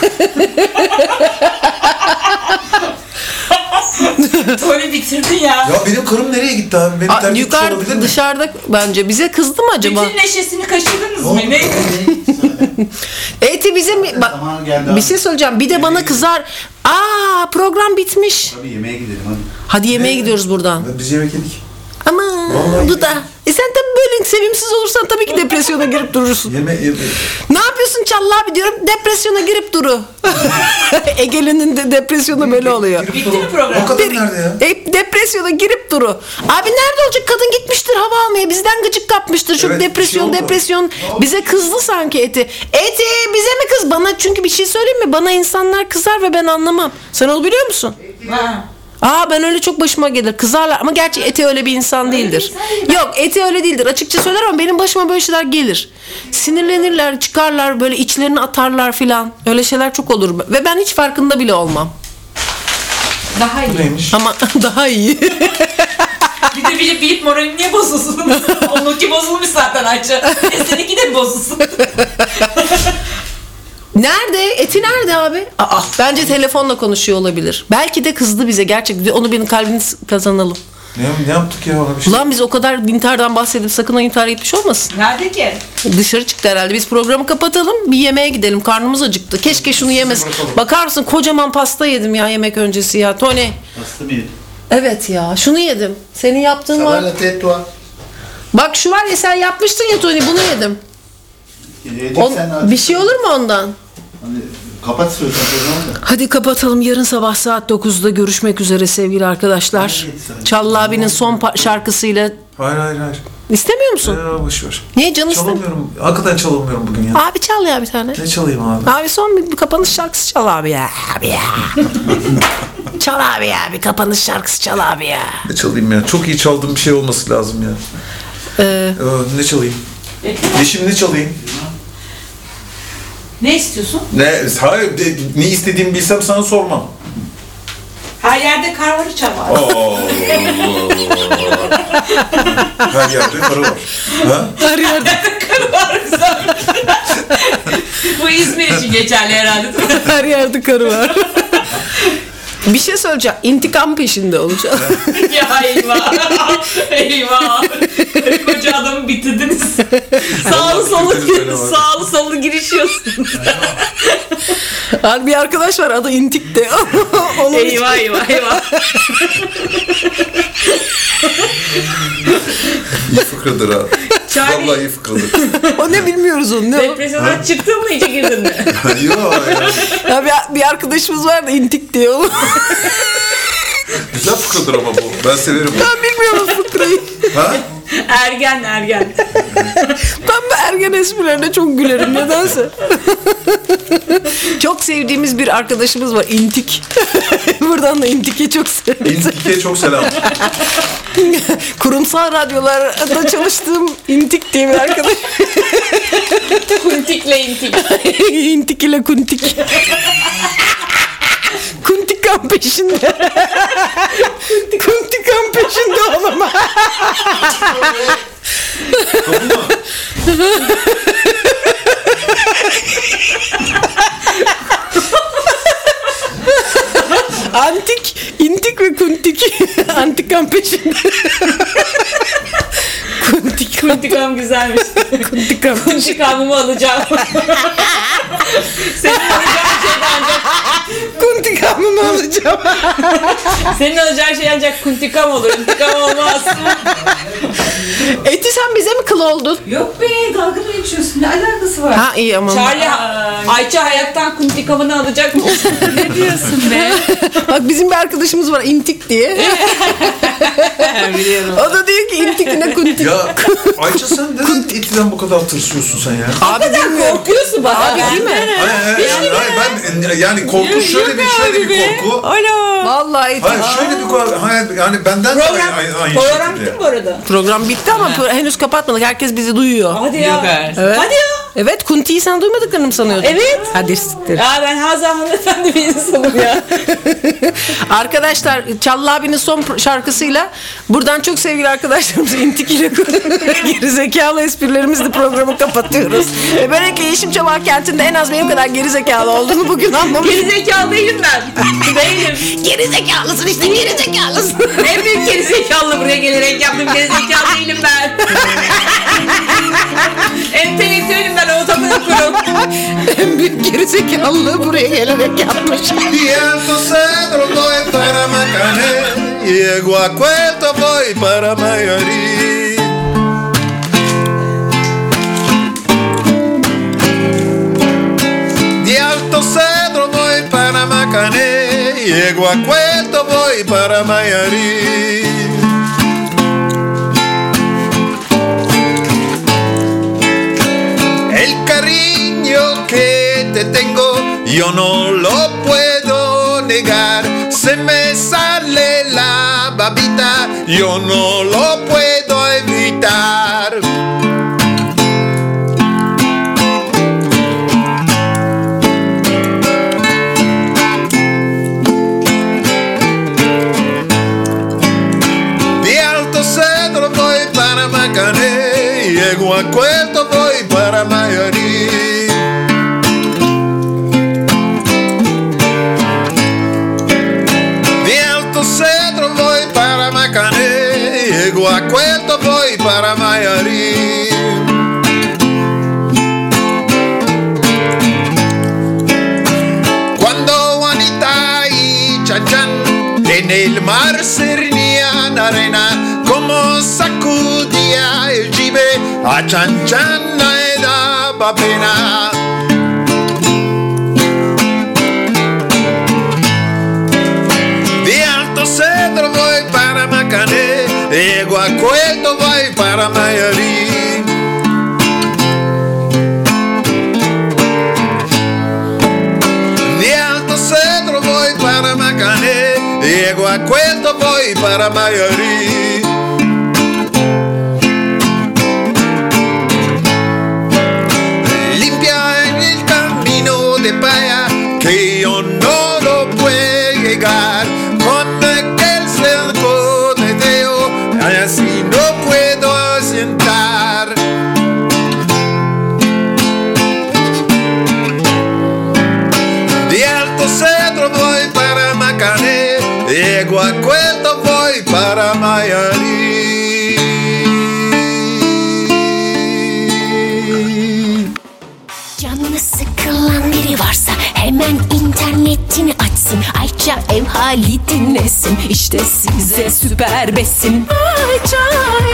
Tony bitirdin ya. Ya benim karım nereye gitti abi? Beni Aa, terk etmiş olabilir yukarı mi? dışarıda bence. Bize kızdı mı acaba? Bütün neşesini kaçırdınız mı? Ne? Eti bize mi? Bak, Zamanı geldi bir abi. şey söyleyeceğim. Bir de bana kızar. Aa, program bitmiş. Tabii yemeğe gidelim hadi. Hadi yemeğe gidiyoruz buradan. Biz yemek yedik. Ama Vallahi bu da. E sen tabii böyle sevimsiz olursan tabii ki depresyona girip durursun. Yeme, yeme. Ne yapıyorsun Çalla abi diyorum. Depresyona girip duru. Ege'linin de depresyonu böyle oluyor. Bitti mi program? O kadın nerede ya? E, depresyona girip duru. Abi nerede olacak? Kadın gitmiştir hava almaya. Bizden gıcık kapmıştır. Çok Evet, bir depresyon şey oldu. depresyon. Bize kızdı sanki Eti. Eti bize mi kız? Bana çünkü bir şey söyleyeyim mi? Bana insanlar kızar ve ben anlamam. Sen onu biliyor musun? Ha. Aa ben öyle çok başıma gelir. Kızarlar ama gerçi Eti öyle bir insan değildir. Yok Eti öyle değildir. Açıkça söyler ama benim başıma böyle şeyler gelir. Sinirlenirler, çıkarlar, böyle içlerini atarlar filan. Öyle şeyler çok olur. Ve ben hiç farkında bile olmam. Daha iyi. Neymiş? Ama daha iyi. Bir de bilip bilip moralim niye bozulsun? Onunki bozulmuş zaten Ayça. E seninki de mi bozulsun? Nerede? Eti nerede abi? Aa, bence telefonla konuşuyor olabilir. Belki de kızdı bize gerçekten. Onu benim kalbini kazanalım. Ne, ne yaptık ya ona bir şey? Ulan biz o kadar intihardan bahsedip sakın o intihar etmiş olmasın. Nerede ki? Dışarı çıktı herhalde. Biz programı kapatalım. Bir yemeğe gidelim. Karnımız acıktı. Keşke şunu yemesin. Bakar mısın? Kocaman pasta yedim ya yemek öncesi ya. Tony. Hasta mıydı? Evet ya. Şunu yedim. Senin yaptığın Ça var. va la tête toi? Bak şu var ya sen yapmıştın ya Tony. Bunu yedim. Yedik On- sen artık. bir şey olur mu ondan? Hani kapat istiyorsan programı da. Hadi kapatalım. Yarın sabah saat dokuzda görüşmek üzere sevgili arkadaşlar. Çalla abinin son pa- şarkısıyla. Hayır hayır hayır. İstemiyor musun? Ya boş ver. Niye canı istemiyor? Çalamıyorum. Hakikaten çalamıyorum bugün ya. Abi çal ya bir tane. Ne çalayım abi? Abi son bir, bir kapanış şarkısı çal abi ya. Abi ya. Çal abi ya. Bir kapanış şarkısı çal abi ya. Ne çalayım ya? Çok iyi çaldığım bir şey olması lazım ya. Ee, Ee, ne çalayım? Yeşim ne çalayım? Ne istiyorsun? Ne? Hayır, de- ne istediğimi bilsem sana sormam. Her yerde kar varı çal var. Oo. Her yerde karı var. Ha? her yerde. Kar var güzel. Bu İzmir için geçerli herhalde değil mi? Her yerde karı var. Bir şey söyleyeceğim. İntikam peşinde olacağım. Ya eyvah. Eyvah. Koca adamı bitirdiniz. Sağlı solu bitirdiniz beni. sağlı solu girişiyorsun. Abi bir arkadaş var adı İntik de. Onun için- Eyvah eyvah eyvah. İyi fıkradır ha. Charlie. Vallahi iyi fıkradır. O ne bilmiyoruz onu. Ne o? Depresyondan çıktın mı iyice girdin mi? Yok ya. Ya bir, bir arkadaşımız var da İntik diyor. Güzel fıkradır ama bu. Ben severim bunu. Ben bilmiyorum fıkrayı. Ha? Ergen ergen. Ben bu ergen esprilerine çok gülerim nedense. Çok sevdiğimiz bir arkadaşımız var İntik. Buradan da İntik'e çok severiz. İntik'e çok selam. Kurumsal radyolarda çalıştığım İntik diye bir arkadaş. Kuntikle intik. İntik ile Kuntik. Kuntikan peşinde. Kuntikan peşinde oğlum. Antik, intik ve kuntik. Antikan peşinde. Kuntik, Kuntikam güzelmiş. kuntikan. Kuntikamımı alacağım. Senin alacağın şey de ancak Kuntikamı mı alacağım? senin alacağın şey ancak kuntikam olur. İntikam olmaz. Eti sen bize mi kıl oldun? Yok be dalga mı geçiyorsun? Ne alakası var? Ha iyi ama. Charlie Ayça hayattan kuntikamını alacak mı? Ne diyorsun be? Bak bizim bir arkadaşımız var intik diye. Biliyorum. O da diyor ki intikine kuntik. Ya Ayça sen neden etiden bu kadar tırsıyorsun sen ya? Abi bilmiyorum. Korkuyorsun bak. Abi değil mi? Hayır, hayır, hayır, hayır, ben yani korku şöyle bir şöyle bir korku. Alo. Vallahi eti. Hayır şöyle bir korku. Hayır, yani benden de Program, aynı, aynı program şekilde. bitti mi bu arada? Program bitti ama pro- henüz kapatmadık. Herkes bizi duyuyor. Hadi ya. Evet. Hadi ya. Evet Kunti'yi sen duymadıklarını mı sanıyordun? Evet. Hadi siktir. Ya ben Hazal hanımefendi bir insanım ya. Arkadaşlar Çallı abinin son pro- şarkısıyla buradan çok sevgili arkadaşlarımız İntik ile gerizekalı esprilerimizle programı kapatıyoruz. Ve böylelikle Yeşim Çabuk kentinde en az benim kadar gerizekalı olduğunu bugün anlamış. Gerizekalı değilim ben. Değilim. Gerizekalısın işte gerizekalısın. En büyük gerizekalı buraya gelerek yaptım. Gerizekalı değilim ben. Entelektüelim ben. O tapın okurum. En büyük gerizekalılığı buraya gelerek yapmış. Y alto cedro voy para Macané, y Guacueto voy para Mayarí. De alto cedro voy para Macané, y Guacueto voy para Mayarí. El cariño que te tengo yo no lo puedo negar. Se me sale la babita, yo no lo puedo evitar. De alto Llego a Puerto voy para Mayarí. Cuando Juanita y Chanchan en el mar cernían arena, como sacudía el jibe, a Chanchan le daba pena. De Alto Cedro voy para Macané, de Guacueto voy para Mayarí. De Alto Cedro voy para Macané, de Guacueto voy para Mayarí. Limpia en el camino de Paya, que yo no lo puedo llegar. Con aquel cerco de Teo, así no puedo sentar. De Alto Cedro voy para Macané, de Guacueto voy para Mayarí. Canı sıkılan biri varsa hemen internetini açsın. Ayça ev hali dinlesin. İşte size süper besin. Ayça